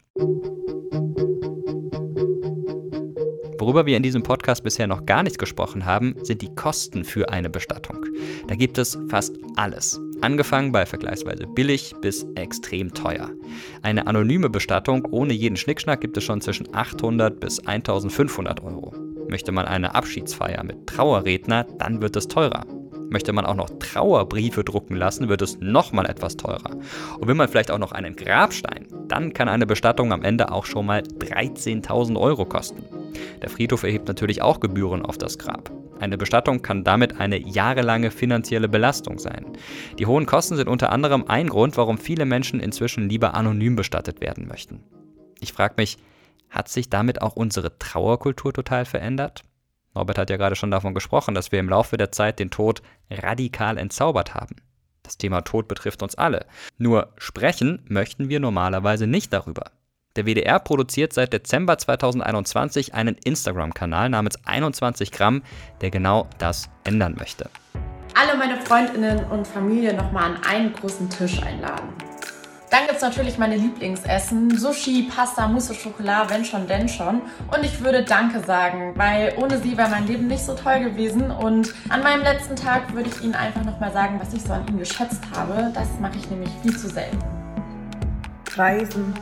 Worüber wir in diesem Podcast bisher noch gar nicht gesprochen haben, sind die Kosten für eine Bestattung. Da gibt es fast alles. Angefangen bei vergleichsweise billig bis extrem teuer. Eine anonyme Bestattung ohne jeden Schnickschnack gibt es schon zwischen 800 bis 1500 Euro. Möchte man eine Abschiedsfeier mit Trauerredner, dann wird es teurer. Möchte man auch noch Trauerbriefe drucken lassen, wird es nochmal etwas teurer. Und will man vielleicht auch noch einen Grabstein, dann kann eine Bestattung am Ende auch schon mal 13.000 Euro kosten. Der Friedhof erhebt natürlich auch Gebühren auf das Grab. Eine Bestattung kann damit eine jahrelange finanzielle Belastung sein. Die hohen Kosten sind unter anderem ein Grund, warum viele Menschen inzwischen lieber anonym bestattet werden möchten. Ich frage mich, hat sich damit auch unsere Trauerkultur total verändert? Norbert hat ja gerade schon davon gesprochen, dass wir im Laufe der Zeit den Tod radikal entzaubert haben. Das Thema Tod betrifft uns alle. Nur sprechen möchten wir normalerweise nicht darüber. Der WDR produziert seit Dezember 2021 einen Instagram-Kanal namens 21 Gramm, der genau das ändern möchte. Alle meine Freundinnen und Familie nochmal an einen großen Tisch einladen. Dann gibt es natürlich meine Lieblingsessen, Sushi, Pasta, Mousse au Chocolat, wenn schon, denn schon. Und ich würde Danke sagen, weil ohne sie wäre mein Leben nicht so toll gewesen. Und an meinem letzten Tag würde ich ihnen einfach nochmal sagen, was ich so an ihnen geschätzt habe. Das mache ich nämlich viel zu selten. Reisen.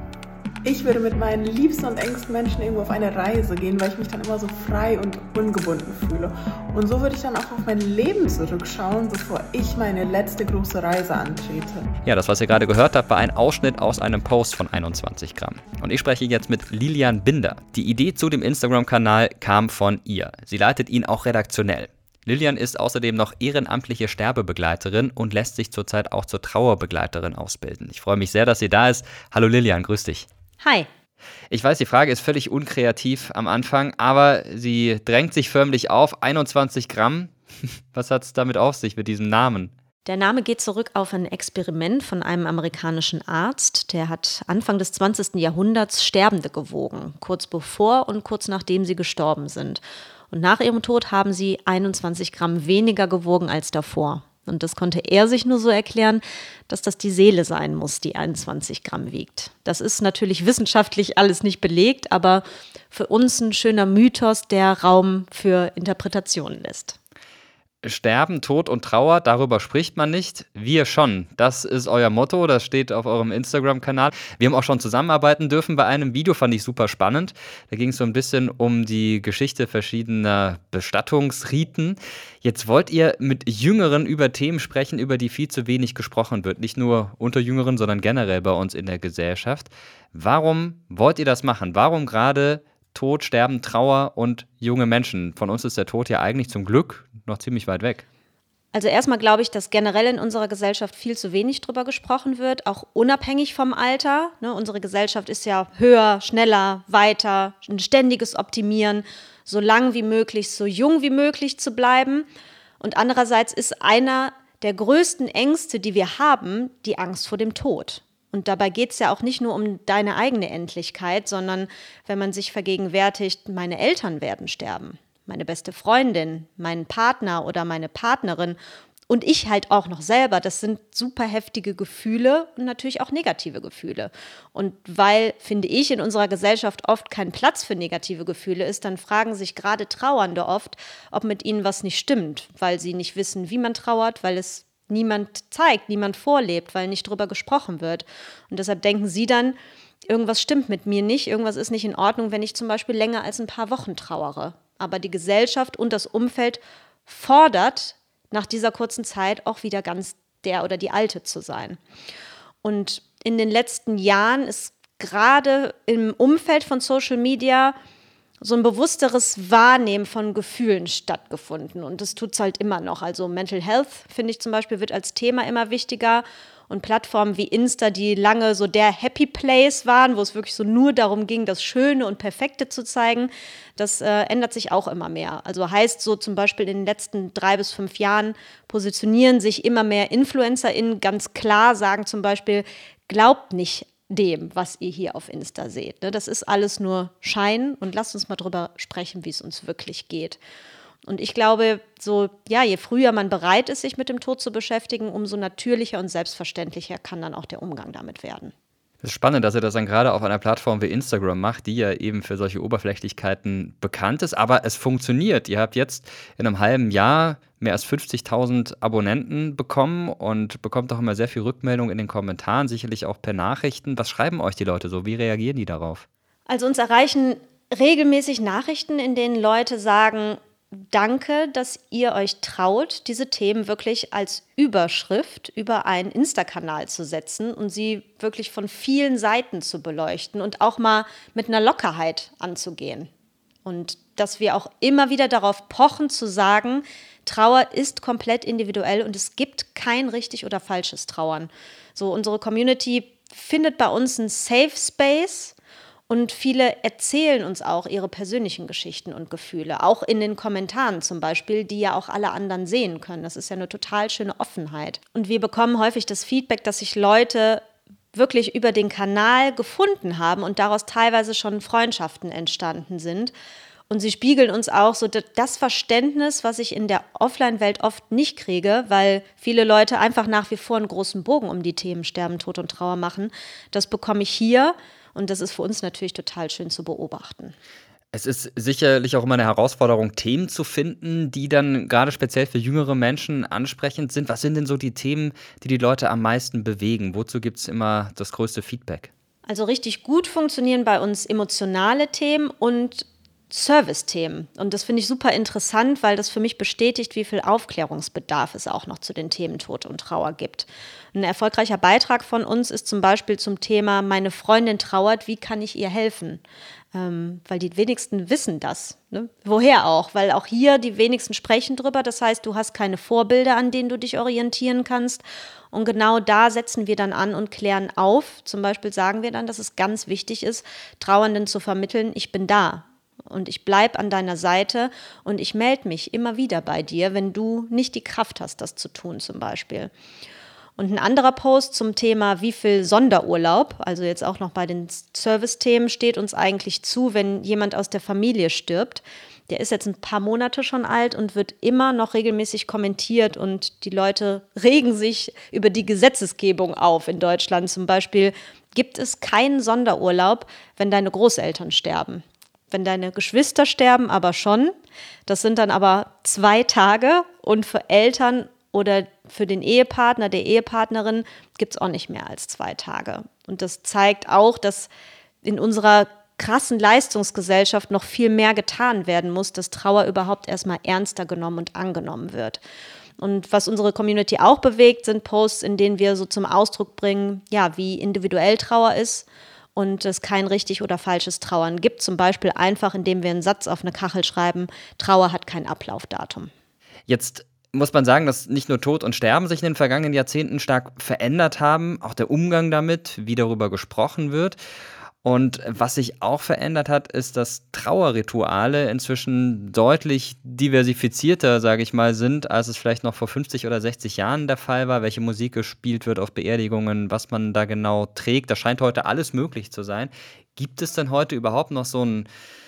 Ich würde mit meinen liebsten und engsten Menschen irgendwo auf eine Reise gehen, weil ich mich dann immer so frei und ungebunden fühle. Und so würde ich dann auch auf mein Leben zurückschauen, bevor ich meine letzte große Reise antrete. Ja, das, was ihr gerade gehört habt, war ein Ausschnitt aus einem Post von 21 Gramm. Und ich spreche jetzt mit Lilian Binder. Die Idee zu dem Instagram-Kanal kam von ihr. Sie leitet ihn auch redaktionell. Lilian ist außerdem noch ehrenamtliche Sterbebegleiterin und lässt sich zurzeit auch zur Trauerbegleiterin ausbilden. Ich freue mich sehr, dass sie da ist. Hallo Lilian, grüß dich. Hi. Ich weiß, die Frage ist völlig unkreativ am Anfang, aber sie drängt sich förmlich auf. 21 Gramm. Was hat es damit auf sich mit diesem Namen? Der Name geht zurück auf ein Experiment von einem amerikanischen Arzt. Der hat Anfang des 20. Jahrhunderts Sterbende gewogen, kurz bevor und kurz nachdem sie gestorben sind. Und nach ihrem Tod haben sie 21 Gramm weniger gewogen als davor. Und das konnte er sich nur so erklären, dass das die Seele sein muss, die 21 Gramm wiegt. Das ist natürlich wissenschaftlich alles nicht belegt, aber für uns ein schöner Mythos, der Raum für Interpretationen lässt. Sterben, Tod und Trauer, darüber spricht man nicht. Wir schon. Das ist euer Motto, das steht auf eurem Instagram-Kanal. Wir haben auch schon zusammenarbeiten dürfen bei einem Video, fand ich super spannend. Da ging es so ein bisschen um die Geschichte verschiedener Bestattungsriten. Jetzt wollt ihr mit Jüngeren über Themen sprechen, über die viel zu wenig gesprochen wird. Nicht nur unter Jüngeren, sondern generell bei uns in der Gesellschaft. Warum wollt ihr das machen? Warum gerade Tod, Sterben, Trauer und junge Menschen? Von uns ist der Tod ja eigentlich zum Glück noch ziemlich weit weg. Also erstmal glaube ich, dass generell in unserer Gesellschaft viel zu wenig drüber gesprochen wird, auch unabhängig vom Alter. Unsere Gesellschaft ist ja höher, schneller, weiter, ein ständiges Optimieren, so lang wie möglich, so jung wie möglich zu bleiben. Und andererseits ist einer der größten Ängste, die wir haben, die Angst vor dem Tod. Und dabei geht es ja auch nicht nur um deine eigene Endlichkeit, sondern wenn man sich vergegenwärtigt, meine Eltern werden sterben, meine beste Freundin, mein Partner oder meine Partnerin und ich halt auch noch selber. Das sind super heftige Gefühle und natürlich auch negative Gefühle. Und weil, finde ich, in unserer Gesellschaft oft kein Platz für negative Gefühle ist, dann fragen sich gerade Trauernde oft, ob mit ihnen was nicht stimmt, weil sie nicht wissen, wie man trauert, weil es niemand zeigt, niemand vorlebt, weil nicht drüber gesprochen wird. Und deshalb denken sie dann, irgendwas stimmt mit mir nicht, irgendwas ist nicht in Ordnung, wenn ich zum Beispiel länger als ein paar Wochen trauere. Aber die Gesellschaft und das Umfeld fordert, nach dieser kurzen Zeit auch wieder ganz der oder die Alte zu sein. Und in den letzten Jahren ist gerade im Umfeld von Social Media so ein bewussteres Wahrnehmen von Gefühlen stattgefunden. Und das tut es halt immer noch. Also Mental Health, finde ich zum Beispiel, wird als Thema immer wichtiger. Und Plattformen wie Insta, die lange so der Happy Place waren, wo es wirklich so nur darum ging, das Schöne und Perfekte zu zeigen, das ändert sich auch immer mehr. Also heißt so zum Beispiel in den letzten 3 bis 5 Jahren positionieren sich immer mehr InfluencerInnen ganz klar, sagen zum Beispiel, glaubt nicht dem, was ihr hier auf Insta seht. Das ist alles nur Schein und lasst uns mal drüber sprechen, wie es uns wirklich geht. Und ich glaube, so, ja, je früher man bereit ist, sich mit dem Tod zu beschäftigen, umso natürlicher und selbstverständlicher kann dann auch der Umgang damit werden. Es ist spannend, dass ihr das dann gerade auf einer Plattform wie Instagram macht, die ja eben für solche Oberflächlichkeiten bekannt ist. Aber es funktioniert. Ihr habt jetzt in einem halben Jahr mehr als 50.000 Abonnenten bekommen und bekommt auch immer sehr viel Rückmeldung in den Kommentaren, sicherlich auch per Nachrichten. Was schreiben euch die Leute so? Wie reagieren die darauf? Also uns erreichen regelmäßig Nachrichten, in denen Leute sagen, danke, dass ihr euch traut, diese Themen wirklich als Überschrift über einen Insta-Kanal zu setzen und sie wirklich von vielen Seiten zu beleuchten und auch mal mit einer Lockerheit anzugehen. Und dass wir auch immer wieder darauf pochen zu sagen, Trauer ist komplett individuell und es gibt kein richtig oder falsches Trauern. So, unsere Community findet bei uns einen Safe Space. Und viele erzählen uns auch ihre persönlichen Geschichten und Gefühle, auch in den Kommentaren zum Beispiel, die ja auch alle anderen sehen können. Das ist ja eine total schöne Offenheit. Und wir bekommen häufig das Feedback, dass sich Leute wirklich über den Kanal gefunden haben und daraus teilweise schon Freundschaften entstanden sind. Und sie spiegeln uns auch so das Verständnis, was ich in der Offline-Welt oft nicht kriege, weil viele Leute einfach nach wie vor einen großen Bogen um die Themen Sterben, Tod und Trauer machen. Das bekomme ich hier. Und das ist für uns natürlich total schön zu beobachten. Es ist sicherlich auch immer eine Herausforderung, Themen zu finden, die dann gerade speziell für jüngere Menschen ansprechend sind. Was sind denn so die Themen, die die Leute am meisten bewegen? Wozu gibt es immer das größte Feedback? Also richtig gut funktionieren bei uns emotionale Themen und Service-Themen. Und das finde ich super interessant, weil das für mich bestätigt, wie viel Aufklärungsbedarf es auch noch zu den Themen Tod und Trauer gibt. Ein erfolgreicher Beitrag von uns ist zum Beispiel zum Thema Meine Freundin trauert, wie kann ich ihr helfen? Weil die wenigsten wissen das. Ne? Woher auch? Weil auch hier die wenigsten sprechen drüber. Das heißt, du hast keine Vorbilder, an denen du dich orientieren kannst. Und genau da setzen wir dann an und klären auf. Zum Beispiel sagen wir dann, dass es ganz wichtig ist, Trauernden zu vermitteln, ich bin da. Und ich bleibe an deiner Seite und ich melde mich immer wieder bei dir, wenn du nicht die Kraft hast, das zu tun zum Beispiel. Und ein anderer Post zum Thema, wie viel Sonderurlaub, also jetzt auch noch bei den Service-Themen, steht uns eigentlich zu, wenn jemand aus der Familie stirbt. Der ist jetzt ein paar Monate schon alt und wird immer noch regelmäßig kommentiert und die Leute regen sich über die Gesetzesgebung auf in Deutschland. Zum Beispiel gibt es keinen Sonderurlaub, wenn deine Großeltern sterben. Wenn deine Geschwister sterben, aber schon. Das sind dann aber 2 Tage und für Eltern oder für den Ehepartner, der Ehepartnerin gibt es auch nicht mehr als 2 Tage. Und das zeigt auch, dass in unserer krassen Leistungsgesellschaft noch viel mehr getan werden muss, dass Trauer überhaupt erstmal ernster genommen und angenommen wird. Und was unsere Community auch bewegt, sind Posts, in denen wir so zum Ausdruck bringen, ja, wie individuell Trauer ist und es kein richtig oder falsches Trauern gibt. Zum Beispiel einfach, indem wir einen Satz auf eine Kachel schreiben, Trauer hat kein Ablaufdatum. Jetzt muss man sagen, dass nicht nur Tod und Sterben sich in den vergangenen Jahrzehnten stark verändert haben, auch der Umgang damit, wie darüber gesprochen wird. Und was sich auch verändert hat, ist, dass Trauerrituale inzwischen deutlich diversifizierter, sage ich mal, sind, als es vielleicht noch vor 50 oder 60 Jahren der Fall war, welche Musik gespielt wird auf Beerdigungen, was man da genau trägt. Da scheint heute alles möglich zu sein. Gibt es denn heute überhaupt noch so einen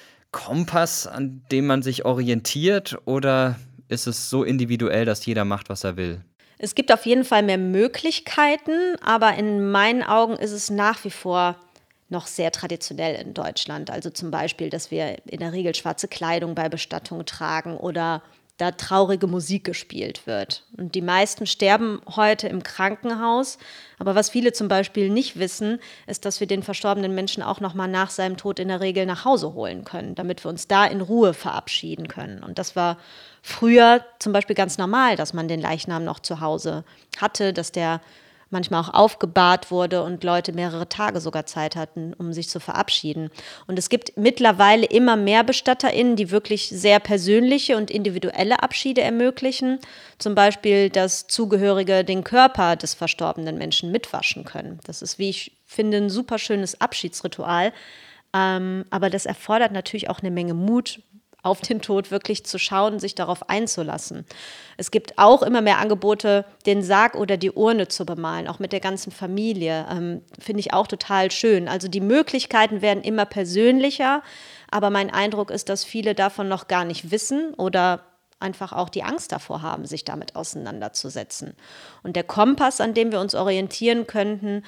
Kompass, an dem man sich orientiert, oder ist es so individuell, dass jeder macht, was er will? Es gibt auf jeden Fall mehr Möglichkeiten, aber in meinen Augen ist es nach wie vor noch sehr traditionell in Deutschland. Also zum Beispiel, dass wir in der Regel schwarze Kleidung bei Bestattungen tragen oder da traurige Musik gespielt wird. Und die meisten sterben heute im Krankenhaus. Aber was viele zum Beispiel nicht wissen, ist, dass wir den verstorbenen Menschen auch noch mal nach seinem Tod in der Regel nach Hause holen können, damit wir uns da in Ruhe verabschieden können. Und das war früher zum Beispiel ganz normal, dass man den Leichnam noch zu Hause hatte, dass der manchmal auch aufgebahrt wurde und Leute mehrere Tage sogar Zeit hatten, um sich zu verabschieden. Und es gibt mittlerweile immer mehr BestatterInnen, die wirklich sehr persönliche und individuelle Abschiede ermöglichen. Zum Beispiel, dass Zugehörige den Körper des verstorbenen Menschen mitwaschen können. Das ist, wie ich finde, ein super schönes Abschiedsritual. Aber das erfordert natürlich auch eine Menge Mut, auf den Tod wirklich zu schauen, sich darauf einzulassen. Es gibt auch immer mehr Angebote, den Sarg oder die Urne zu bemalen, auch mit der ganzen Familie. Finde ich auch total schön. Also die Möglichkeiten werden immer persönlicher, aber mein Eindruck ist, dass viele davon noch gar nicht wissen oder einfach auch die Angst davor haben, sich damit auseinanderzusetzen. Und der Kompass, an dem wir uns orientieren könnten,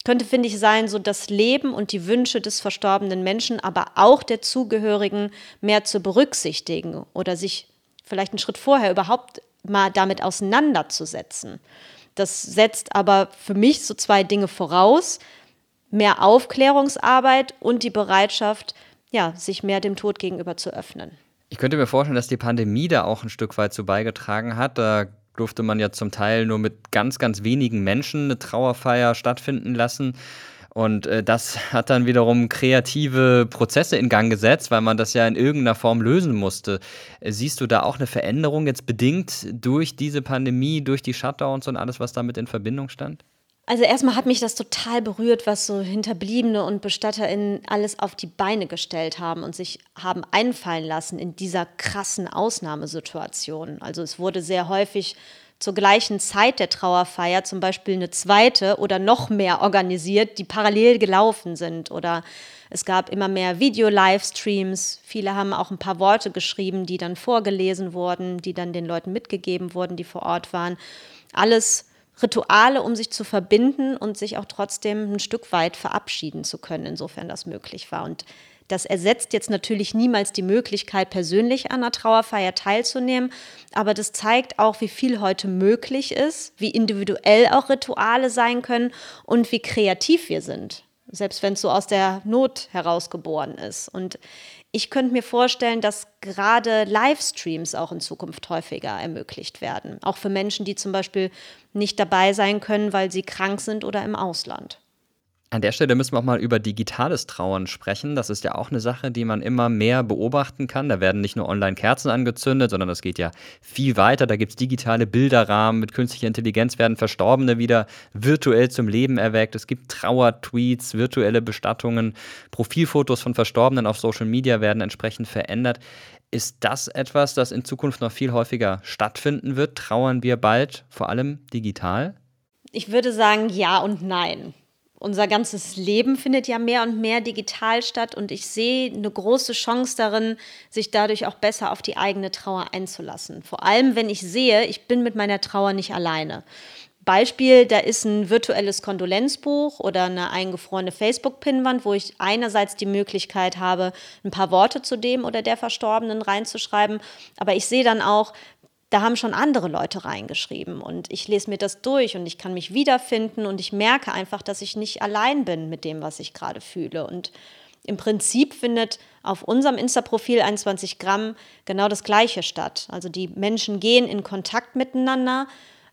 könnte, finde ich, sein, so das Leben und die Wünsche des verstorbenen Menschen, aber auch der Zugehörigen mehr zu berücksichtigen oder sich vielleicht einen Schritt vorher überhaupt mal damit auseinanderzusetzen. Das setzt aber für mich so 2 Dinge voraus: mehr Aufklärungsarbeit und die Bereitschaft, sich mehr dem Tod gegenüber zu öffnen. Ich könnte mir vorstellen, dass die Pandemie da auch ein Stück weit zu beigetragen hat. Da durfte man ja zum Teil nur mit ganz, ganz wenigen Menschen eine Trauerfeier stattfinden lassen. Und das hat dann wiederum kreative Prozesse in Gang gesetzt, weil man das ja in irgendeiner Form lösen musste. Siehst du da auch eine Veränderung jetzt bedingt durch diese Pandemie, durch die Shutdowns und alles, was damit in Verbindung stand? Also erstmal hat mich das total berührt, was so Hinterbliebene und BestatterInnen alles auf die Beine gestellt haben und sich haben einfallen lassen in dieser krassen Ausnahmesituation. Also es wurde sehr häufig zur gleichen Zeit der Trauerfeier zum Beispiel eine zweite oder noch mehr organisiert, die parallel gelaufen sind. Oder es gab immer mehr Video-Livestreams. Viele haben auch ein paar Worte geschrieben, die dann vorgelesen wurden, die dann den Leuten mitgegeben wurden, die vor Ort waren. Alles Rituale, um sich zu verbinden und sich auch trotzdem ein Stück weit verabschieden zu können, insofern das möglich war. Und das ersetzt jetzt natürlich niemals die Möglichkeit, persönlich an einer Trauerfeier teilzunehmen, aber das zeigt auch, wie viel heute möglich ist, wie individuell auch Rituale sein können und wie kreativ wir sind, selbst wenn es so aus der Not herausgeboren ist. Und ich könnte mir vorstellen, dass gerade Livestreams auch in Zukunft häufiger ermöglicht werden, auch für Menschen, die zum Beispiel nicht dabei sein können, weil sie krank sind oder im Ausland. An der Stelle müssen wir auch mal über digitales Trauern sprechen. Das ist ja auch eine Sache, die man immer mehr beobachten kann. Da werden nicht nur online Kerzen angezündet, sondern das geht ja viel weiter. Da gibt es digitale Bilderrahmen. Mit künstlicher Intelligenz werden Verstorbene wieder virtuell zum Leben erweckt. Es gibt Trauertweets, virtuelle Bestattungen. Profilfotos von Verstorbenen auf Social Media werden entsprechend verändert. Ist das etwas, das in Zukunft noch viel häufiger stattfinden wird? Trauern wir bald vor allem digital? Ich würde sagen, ja und nein. Unser ganzes Leben findet ja mehr und mehr digital statt und ich sehe eine große Chance darin, sich dadurch auch besser auf die eigene Trauer einzulassen. Vor allem, wenn ich sehe, ich bin mit meiner Trauer nicht alleine. Beispiel, da ist ein virtuelles Kondolenzbuch oder eine eingefrorene Facebook-Pinnwand, wo ich einerseits die Möglichkeit habe, ein paar Worte zu dem oder der Verstorbenen reinzuschreiben, aber ich sehe dann auch, da haben schon andere Leute reingeschrieben und ich lese mir das durch und ich kann mich wiederfinden und ich merke einfach, dass ich nicht allein bin mit dem, was ich gerade fühle. Und im Prinzip findet auf unserem Insta-Profil 21 Gramm genau das Gleiche statt. Also die Menschen gehen in Kontakt miteinander,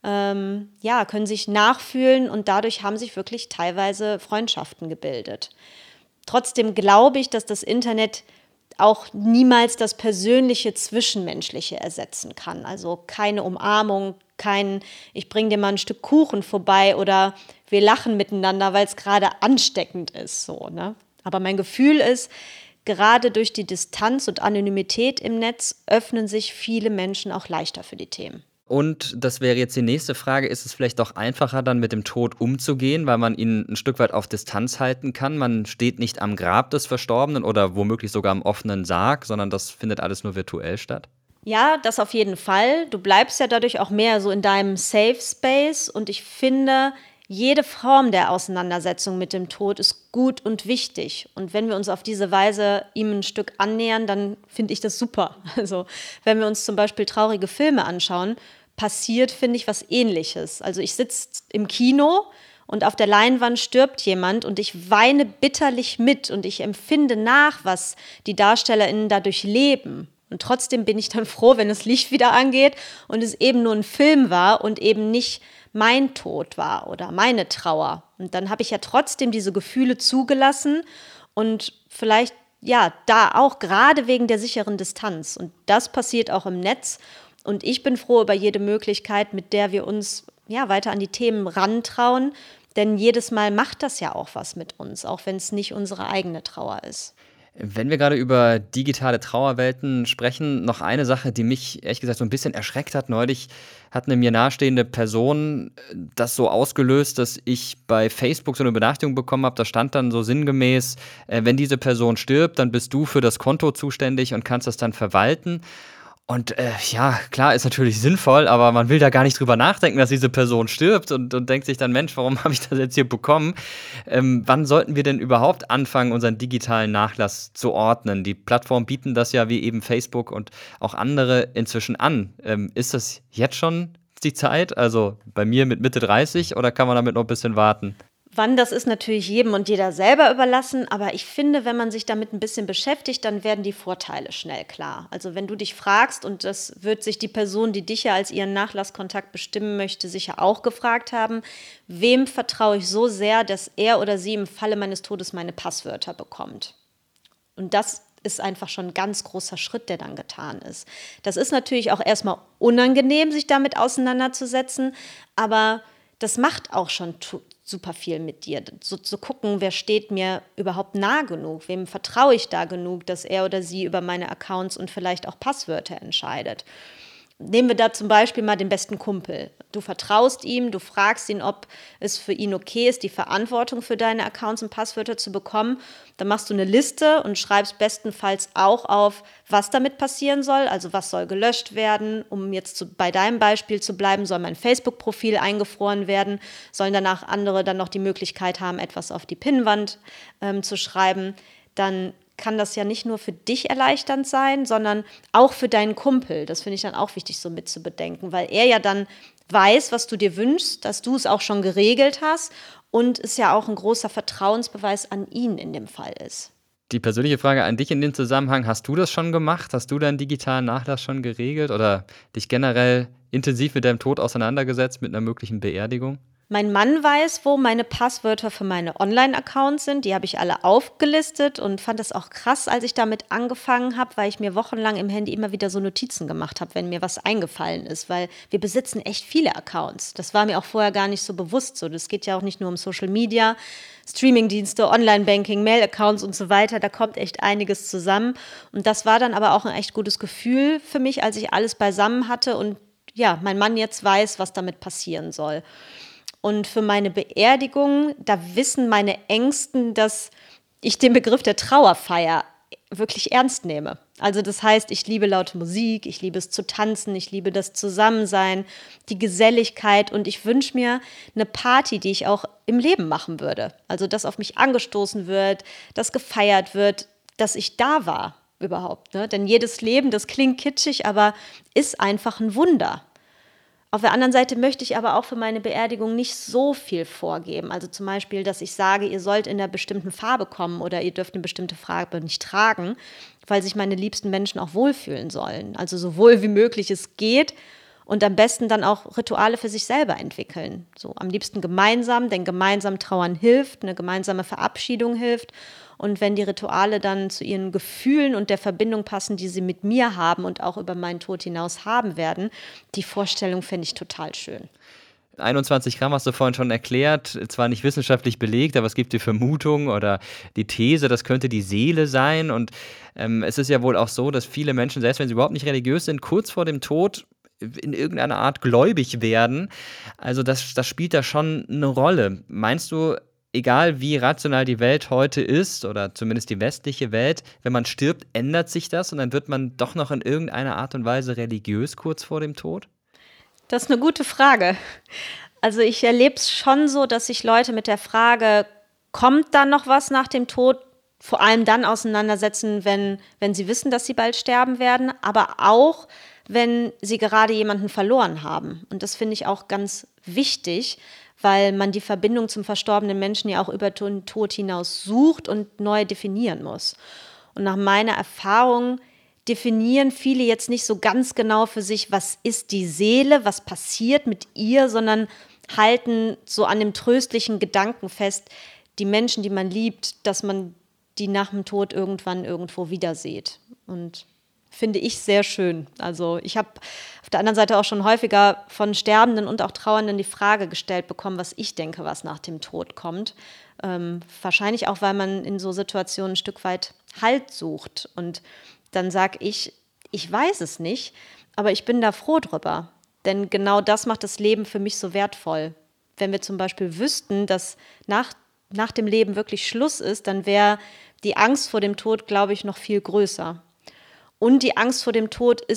können sich nachfühlen und dadurch haben sich wirklich teilweise Freundschaften gebildet. Trotzdem glaube ich, dass das Internet auch niemals das persönliche Zwischenmenschliche ersetzen kann. Also keine Umarmung, kein ich bringe dir mal ein Stück Kuchen vorbei oder wir lachen miteinander, weil es gerade ansteckend ist. So, ne? Aber mein Gefühl ist, gerade durch die Distanz und Anonymität im Netz öffnen sich viele Menschen auch leichter für die Themen. Und das wäre jetzt die nächste Frage, ist es vielleicht auch einfacher, dann mit dem Tod umzugehen, weil man ihn ein Stück weit auf Distanz halten kann? Man steht nicht am Grab des Verstorbenen oder womöglich sogar am offenen Sarg, sondern das findet alles nur virtuell statt? Ja, das auf jeden Fall. Du bleibst ja dadurch auch mehr so in deinem Safe Space und ich finde, jede Form der Auseinandersetzung mit dem Tod ist gut und wichtig. Und wenn wir uns auf diese Weise ihm ein Stück annähern, dann finde ich das super. Also wenn wir uns zum Beispiel traurige Filme anschauen, passiert, finde ich, was Ähnliches. Also ich sitze im Kino und auf der Leinwand stirbt jemand und ich weine bitterlich mit und ich empfinde nach, was die DarstellerInnen dadurch leben. Und trotzdem bin ich dann froh, wenn das Licht wieder angeht und es eben nur ein Film war und eben nicht mein Tod war oder meine Trauer. Und dann habe ich ja trotzdem diese Gefühle zugelassen und vielleicht, ja, da auch gerade wegen der sicheren Distanz. Und das passiert auch im Netz. Und ich bin froh über jede Möglichkeit, mit der wir uns weiter an die Themen rantrauen. Denn jedes Mal macht das ja auch was mit uns, auch wenn es nicht unsere eigene Trauer ist. Wenn wir gerade über digitale Trauerwelten sprechen, noch eine Sache, die mich ehrlich gesagt so ein bisschen erschreckt hat. Neulich hat eine mir nahestehende Person das so ausgelöst, dass ich bei Facebook so eine Benachrichtigung bekommen habe. Da stand dann so sinngemäß, wenn diese Person stirbt, dann bist du für das Konto zuständig und kannst das dann verwalten. Und ja, klar, ist natürlich sinnvoll, aber man will da gar nicht drüber nachdenken, dass diese Person stirbt und denkt sich dann, Mensch, warum habe ich das jetzt hier bekommen? Wann sollten wir denn überhaupt anfangen, unseren digitalen Nachlass zu ordnen? Die Plattformen bieten das ja wie eben Facebook und auch andere inzwischen an. Ist das jetzt schon die Zeit? Also bei mir mit Mitte 30 oder kann man damit noch ein bisschen warten? Wann, das ist natürlich jedem und jeder selber überlassen, aber ich finde, wenn man sich damit ein bisschen beschäftigt, dann werden die Vorteile schnell klar. Also wenn du dich fragst, und das wird sich die Person, die dich ja als ihren Nachlasskontakt bestimmen möchte, sicher auch gefragt haben, wem vertraue ich so sehr, dass er oder sie im Falle meines Todes meine Passwörter bekommt? Und das ist einfach schon ein ganz großer Schritt, der dann getan ist. Das ist natürlich auch erstmal unangenehm, sich damit auseinanderzusetzen, aber das macht auch schon super viel mit dir. So zu gucken, wer steht mir überhaupt nah genug, wem vertraue ich da genug, dass er oder sie über meine Accounts und vielleicht auch Passwörter entscheidet. Nehmen wir da zum Beispiel mal den besten Kumpel. Du vertraust ihm, du fragst ihn, ob es für ihn okay ist, die Verantwortung für deine Accounts und Passwörter zu bekommen. Dann machst du eine Liste und schreibst bestenfalls auch auf, was damit passieren soll. Also was soll gelöscht werden, um jetzt bei deinem Beispiel zu bleiben, soll mein Facebook-Profil eingefroren werden, sollen danach andere dann noch die Möglichkeit haben, etwas auf die Pinnwand zu schreiben. Dann kann das ja nicht nur für dich erleichternd sein, sondern auch für deinen Kumpel. Das finde ich dann auch wichtig, so mit zu bedenken, weil er ja dann weiß, was du dir wünschst, dass du es auch schon geregelt hast und es ja auch ein großer Vertrauensbeweis an ihn in dem Fall ist. Die persönliche Frage an dich in dem Zusammenhang, hast du das schon gemacht? Hast du deinen digitalen Nachlass schon geregelt oder dich generell intensiv mit deinem Tod auseinandergesetzt, mit einer möglichen Beerdigung? Mein Mann weiß, wo meine Passwörter für meine Online-Accounts sind. Die habe ich alle aufgelistet und fand das auch krass, als ich damit angefangen habe, weil ich mir wochenlang im Handy immer wieder so Notizen gemacht habe, wenn mir was eingefallen ist, weil wir besitzen echt viele Accounts. Das war mir auch vorher gar nicht so bewusst so. Das geht ja auch nicht nur um Social Media, Streamingdienste, Online-Banking, Mail-Accounts und so weiter. Da kommt echt einiges zusammen. Und das war dann aber auch ein echt gutes Gefühl für mich, als ich alles beisammen hatte und ja, mein Mann jetzt weiß, was damit passieren soll. Und für meine Beerdigung, da wissen meine Ängsten, dass ich den Begriff der Trauerfeier wirklich ernst nehme. Also das heißt, ich liebe laute Musik, ich liebe es zu tanzen, ich liebe das Zusammensein, die Geselligkeit und ich wünsche mir eine Party, die ich auch im Leben machen würde. Also dass auf mich angestoßen wird, dass gefeiert wird, dass ich da war überhaupt. Ne? Denn jedes Leben, das klingt kitschig, aber ist einfach ein Wunder. Auf der anderen Seite möchte ich aber auch für meine Beerdigung nicht so viel vorgeben. Also zum Beispiel, dass ich sage, ihr sollt in einer bestimmten Farbe kommen oder ihr dürft eine bestimmte Farbe nicht tragen, weil sich meine liebsten Menschen auch wohlfühlen sollen. Also so wohl wie möglich es geht und am besten dann auch Rituale für sich selber entwickeln. So am liebsten gemeinsam, denn gemeinsam trauern hilft, eine gemeinsame Verabschiedung hilft. Und wenn die Rituale dann zu ihren Gefühlen und der Verbindung passen, die sie mit mir haben und auch über meinen Tod hinaus haben werden, die Vorstellung finde ich total schön. 21 Gramm hast du vorhin schon erklärt, zwar nicht wissenschaftlich belegt, aber es gibt die Vermutung oder die These, das könnte die Seele sein. Und es ist ja wohl auch so, dass viele Menschen, selbst wenn sie überhaupt nicht religiös sind, kurz vor dem Tod in irgendeiner Art gläubig werden. Also das spielt da schon eine Rolle. Meinst du, egal wie rational die Welt heute ist, oder zumindest die westliche Welt, wenn man stirbt, ändert sich das und dann wird man doch noch in irgendeiner Art und Weise religiös kurz vor dem Tod? Das ist eine gute Frage. Also ich erlebe es schon so, dass sich Leute mit der Frage, kommt da noch was nach dem Tod, vor allem dann auseinandersetzen, wenn sie wissen, dass sie bald sterben werden, aber auch, wenn sie gerade jemanden verloren haben. Und das finde ich auch ganz wichtig, weil man die Verbindung zum verstorbenen Menschen ja auch über den Tod hinaus sucht und neu definieren muss. Und nach meiner Erfahrung definieren viele jetzt nicht so ganz genau für sich, was ist die Seele, was passiert mit ihr, sondern halten so an dem tröstlichen Gedanken fest, die Menschen, die man liebt, dass man die nach dem Tod irgendwann irgendwo wieder sieht. Und finde ich sehr schön. Also ich habe auf der anderen Seite auch schon häufiger von Sterbenden und auch Trauernden die Frage gestellt bekommen, was ich denke, was nach dem Tod kommt. Wahrscheinlich auch, weil man in so Situationen ein Stück weit Halt sucht. Und dann sage ich weiß es nicht, aber ich bin da froh drüber. Denn genau das macht das Leben für mich so wertvoll. Wenn wir zum Beispiel wüssten, dass nach dem Leben wirklich Schluss ist, dann wäre die Angst vor dem Tod, glaube ich, noch viel größer. Und die Angst vor dem Tod ist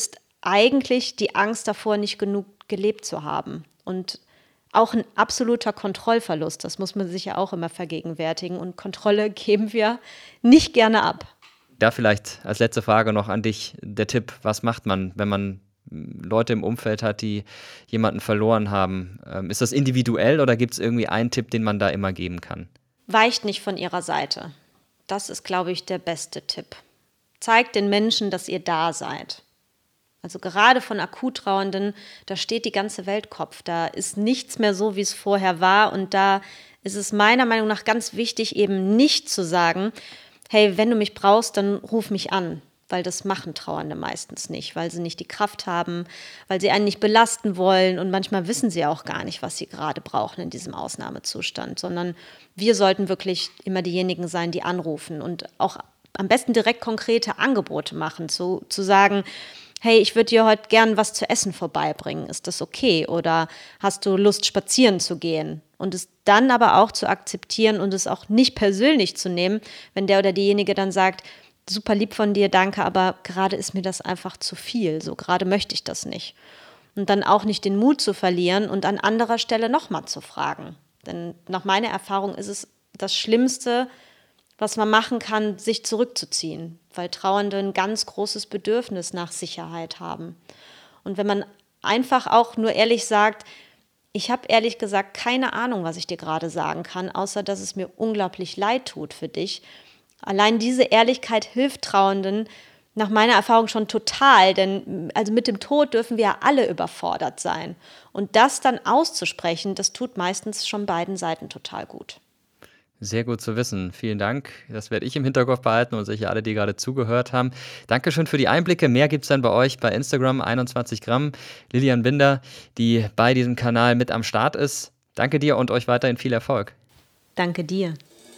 eigentlich die Angst davor, nicht genug gelebt zu haben. Und auch ein absoluter Kontrollverlust, das muss man sich ja auch immer vergegenwärtigen. Und Kontrolle geben wir nicht gerne ab. Da vielleicht als letzte Frage noch an dich der Tipp, was macht man, wenn man Leute im Umfeld hat, die jemanden verloren haben? Ist das individuell oder gibt es irgendwie einen Tipp, den man da immer geben kann? Weicht nicht von ihrer Seite. Das ist, glaube ich, der beste Tipp. Zeigt den Menschen, dass ihr da seid. Also gerade von Akuttrauernden, da steht die ganze Welt Kopf. Da ist nichts mehr so, wie es vorher war. Und da ist es meiner Meinung nach ganz wichtig, eben nicht zu sagen, hey, wenn du mich brauchst, dann ruf mich an. Weil das machen Trauernde meistens nicht, weil sie nicht die Kraft haben, weil sie einen nicht belasten wollen. Und manchmal wissen sie auch gar nicht, was sie gerade brauchen in diesem Ausnahmezustand. Sondern wir sollten wirklich immer diejenigen sein, die anrufen und auch am besten direkt konkrete Angebote machen, zu sagen, hey, ich würde dir heute gern was zu essen vorbeibringen, ist das okay? Oder hast du Lust, spazieren zu gehen? Und es dann aber auch zu akzeptieren und es auch nicht persönlich zu nehmen, wenn der oder diejenige dann sagt, super lieb von dir, danke, aber gerade ist mir das einfach zu viel, so gerade möchte ich das nicht. Und dann auch nicht den Mut zu verlieren und an anderer Stelle nochmal zu fragen. Denn nach meiner Erfahrung ist es das Schlimmste, was man machen kann, sich zurückzuziehen, weil Trauernde ein ganz großes Bedürfnis nach Sicherheit haben. Und wenn man einfach auch nur ehrlich sagt, ich habe ehrlich gesagt keine Ahnung, was ich dir gerade sagen kann, außer dass es mir unglaublich leid tut für dich. Allein diese Ehrlichkeit hilft Trauernden nach meiner Erfahrung schon total, denn also mit dem Tod dürfen wir ja alle überfordert sein. Und das dann auszusprechen, das tut meistens schon beiden Seiten total gut. Sehr gut zu wissen. Vielen Dank. Das werde ich im Hinterkopf behalten und sicher alle, die gerade zugehört haben. Dankeschön für die Einblicke. Mehr gibt es dann bei euch bei Instagram, 21 Gramm. Lilian Binder, die bei diesem Kanal mit am Start ist. Danke dir und euch weiterhin viel Erfolg. Danke dir.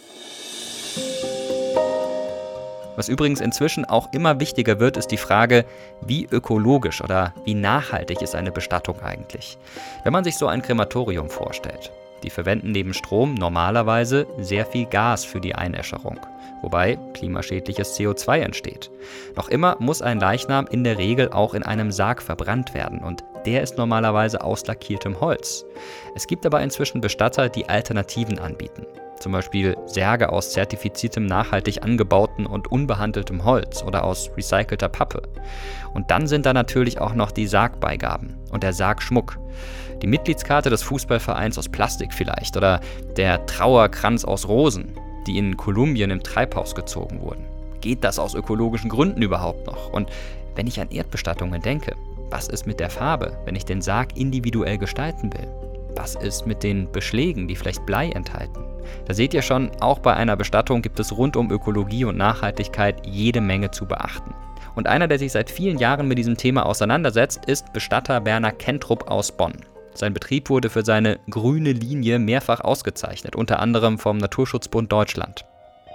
Was übrigens inzwischen auch immer wichtiger wird, ist die Frage, wie ökologisch oder wie nachhaltig ist eine Bestattung eigentlich? Wenn man sich so ein Krematorium vorstellt. Die verwenden neben Strom normalerweise sehr viel Gas für die Einäscherung, wobei klimaschädliches CO2 entsteht. Noch immer muss ein Leichnam in der Regel auch in einem Sarg verbrannt werden und der ist normalerweise aus lackiertem Holz. Es gibt aber inzwischen Bestatter, die Alternativen anbieten. Zum Beispiel Särge aus zertifiziertem, nachhaltig angebauten und unbehandeltem Holz oder aus recycelter Pappe. Und dann sind da natürlich auch noch die Sargbeigaben und der Sargschmuck. Die Mitgliedskarte des Fußballvereins aus Plastik vielleicht oder der Trauerkranz aus Rosen, die in Kolumbien im Treibhaus gezogen wurden. Geht das aus ökologischen Gründen überhaupt noch? Und wenn ich an Erdbestattungen denke, was ist mit der Farbe, wenn ich den Sarg individuell gestalten will? Was ist mit den Beschlägen, die vielleicht Blei enthalten? Da seht ihr schon, auch bei einer Bestattung gibt es rund um Ökologie und Nachhaltigkeit jede Menge zu beachten. Und einer, der sich seit vielen Jahren mit diesem Thema auseinandersetzt, ist Bestatter Werner Kentrup aus Bonn. Sein Betrieb wurde für seine grüne Linie mehrfach ausgezeichnet, unter anderem vom Naturschutzbund Deutschland.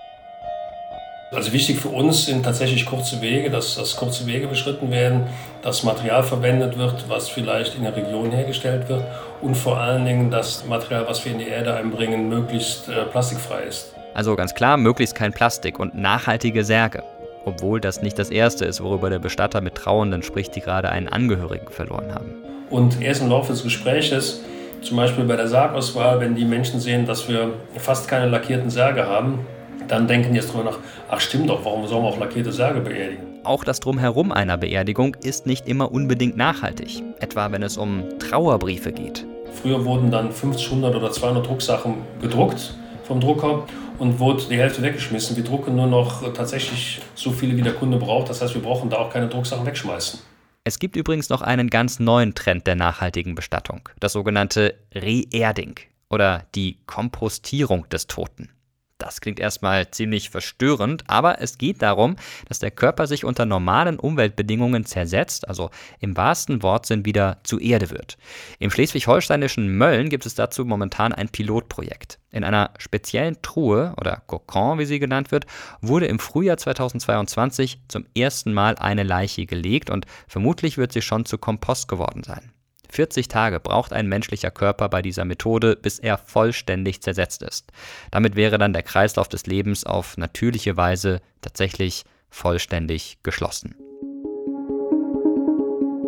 Also wichtig für uns sind tatsächlich kurze Wege, dass kurze Wege beschritten werden, dass Material verwendet wird, was vielleicht in der Region hergestellt wird und vor allen Dingen das Material, was wir in die Erde einbringen, möglichst plastikfrei ist. Also ganz klar, möglichst kein Plastik und nachhaltige Särge. Obwohl das nicht das Erste ist, worüber der Bestatter mit Trauernden spricht, die gerade einen Angehörigen verloren haben. Und erst im Laufe des Gespräches, zum Beispiel bei der Sargauswahl, wenn die Menschen sehen, dass wir fast keine lackierten Särge haben, dann denken die jetzt drüber nach, ach stimmt doch, warum sollen wir auch lackierte Särge beerdigen? Auch das Drumherum einer Beerdigung ist nicht immer unbedingt nachhaltig, etwa wenn es um Trauerbriefe geht. Früher wurden dann 50, 100 oder 200 Drucksachen gedruckt vom Drucker und wurde die Hälfte weggeschmissen. Wir drucken nur noch tatsächlich so viele, wie der Kunde braucht, das heißt, wir brauchen da auch keine Drucksachen wegschmeißen. Es gibt übrigens noch einen ganz neuen Trend der nachhaltigen Bestattung, das sogenannte Reerding oder die Kompostierung des Toten. Das klingt erstmal ziemlich verstörend, aber es geht darum, dass der Körper sich unter normalen Umweltbedingungen zersetzt, also im wahrsten Wortsinn wieder zu Erde wird. Im schleswig-holsteinischen Mölln gibt es dazu momentan ein Pilotprojekt. In einer speziellen Truhe, oder Kokon, wie sie genannt wird, wurde im Frühjahr 2022 zum ersten Mal eine Leiche gelegt und vermutlich wird sie schon zu Kompost geworden sein. 40 Tage braucht ein menschlicher Körper bei dieser Methode, bis er vollständig zersetzt ist. Damit wäre dann der Kreislauf des Lebens auf natürliche Weise tatsächlich vollständig geschlossen.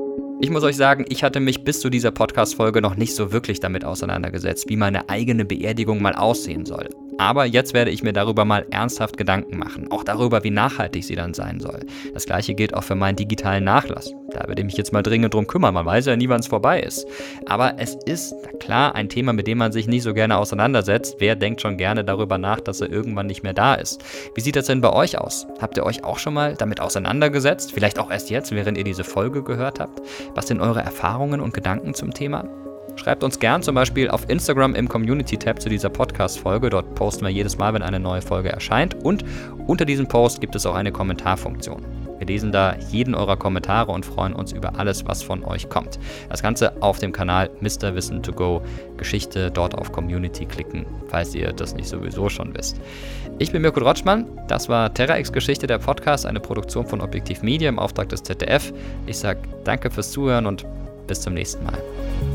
Ich muss euch sagen, ich hatte mich bis zu dieser Podcast-Folge noch nicht so wirklich damit auseinandergesetzt, wie meine eigene Beerdigung mal aussehen soll. Aber jetzt werde ich mir darüber mal ernsthaft Gedanken machen, auch darüber, wie nachhaltig sie dann sein soll. Das gleiche gilt auch für meinen digitalen Nachlass. Da werde ich mich jetzt mal dringend drum kümmern, man weiß ja nie, wann es vorbei ist. Aber es ist, na klar, ein Thema, mit dem man sich nicht so gerne auseinandersetzt. Wer denkt schon gerne darüber nach, dass er irgendwann nicht mehr da ist? Wie sieht das denn bei euch aus? Habt ihr euch auch schon mal damit auseinandergesetzt? Vielleicht auch erst jetzt, während ihr diese Folge gehört habt? Was sind eure Erfahrungen und Gedanken zum Thema? Schreibt uns gern zum Beispiel auf Instagram im Community-Tab zu dieser Podcast-Folge. Dort posten wir jedes Mal, wenn eine neue Folge erscheint. Und unter diesem Post gibt es auch eine Kommentarfunktion. Wir lesen da jeden eurer Kommentare und freuen uns über alles, was von euch kommt. Das Ganze auf dem Kanal Mr. Wissen to Go. Geschichte, dort auf Community klicken, falls ihr das nicht sowieso schon wisst. Ich bin Mirko Drotschmann. Das war Terra X Geschichte, der Podcast, eine Produktion von Objektiv Media im Auftrag des ZDF. Ich sage danke fürs Zuhören und bis zum nächsten Mal.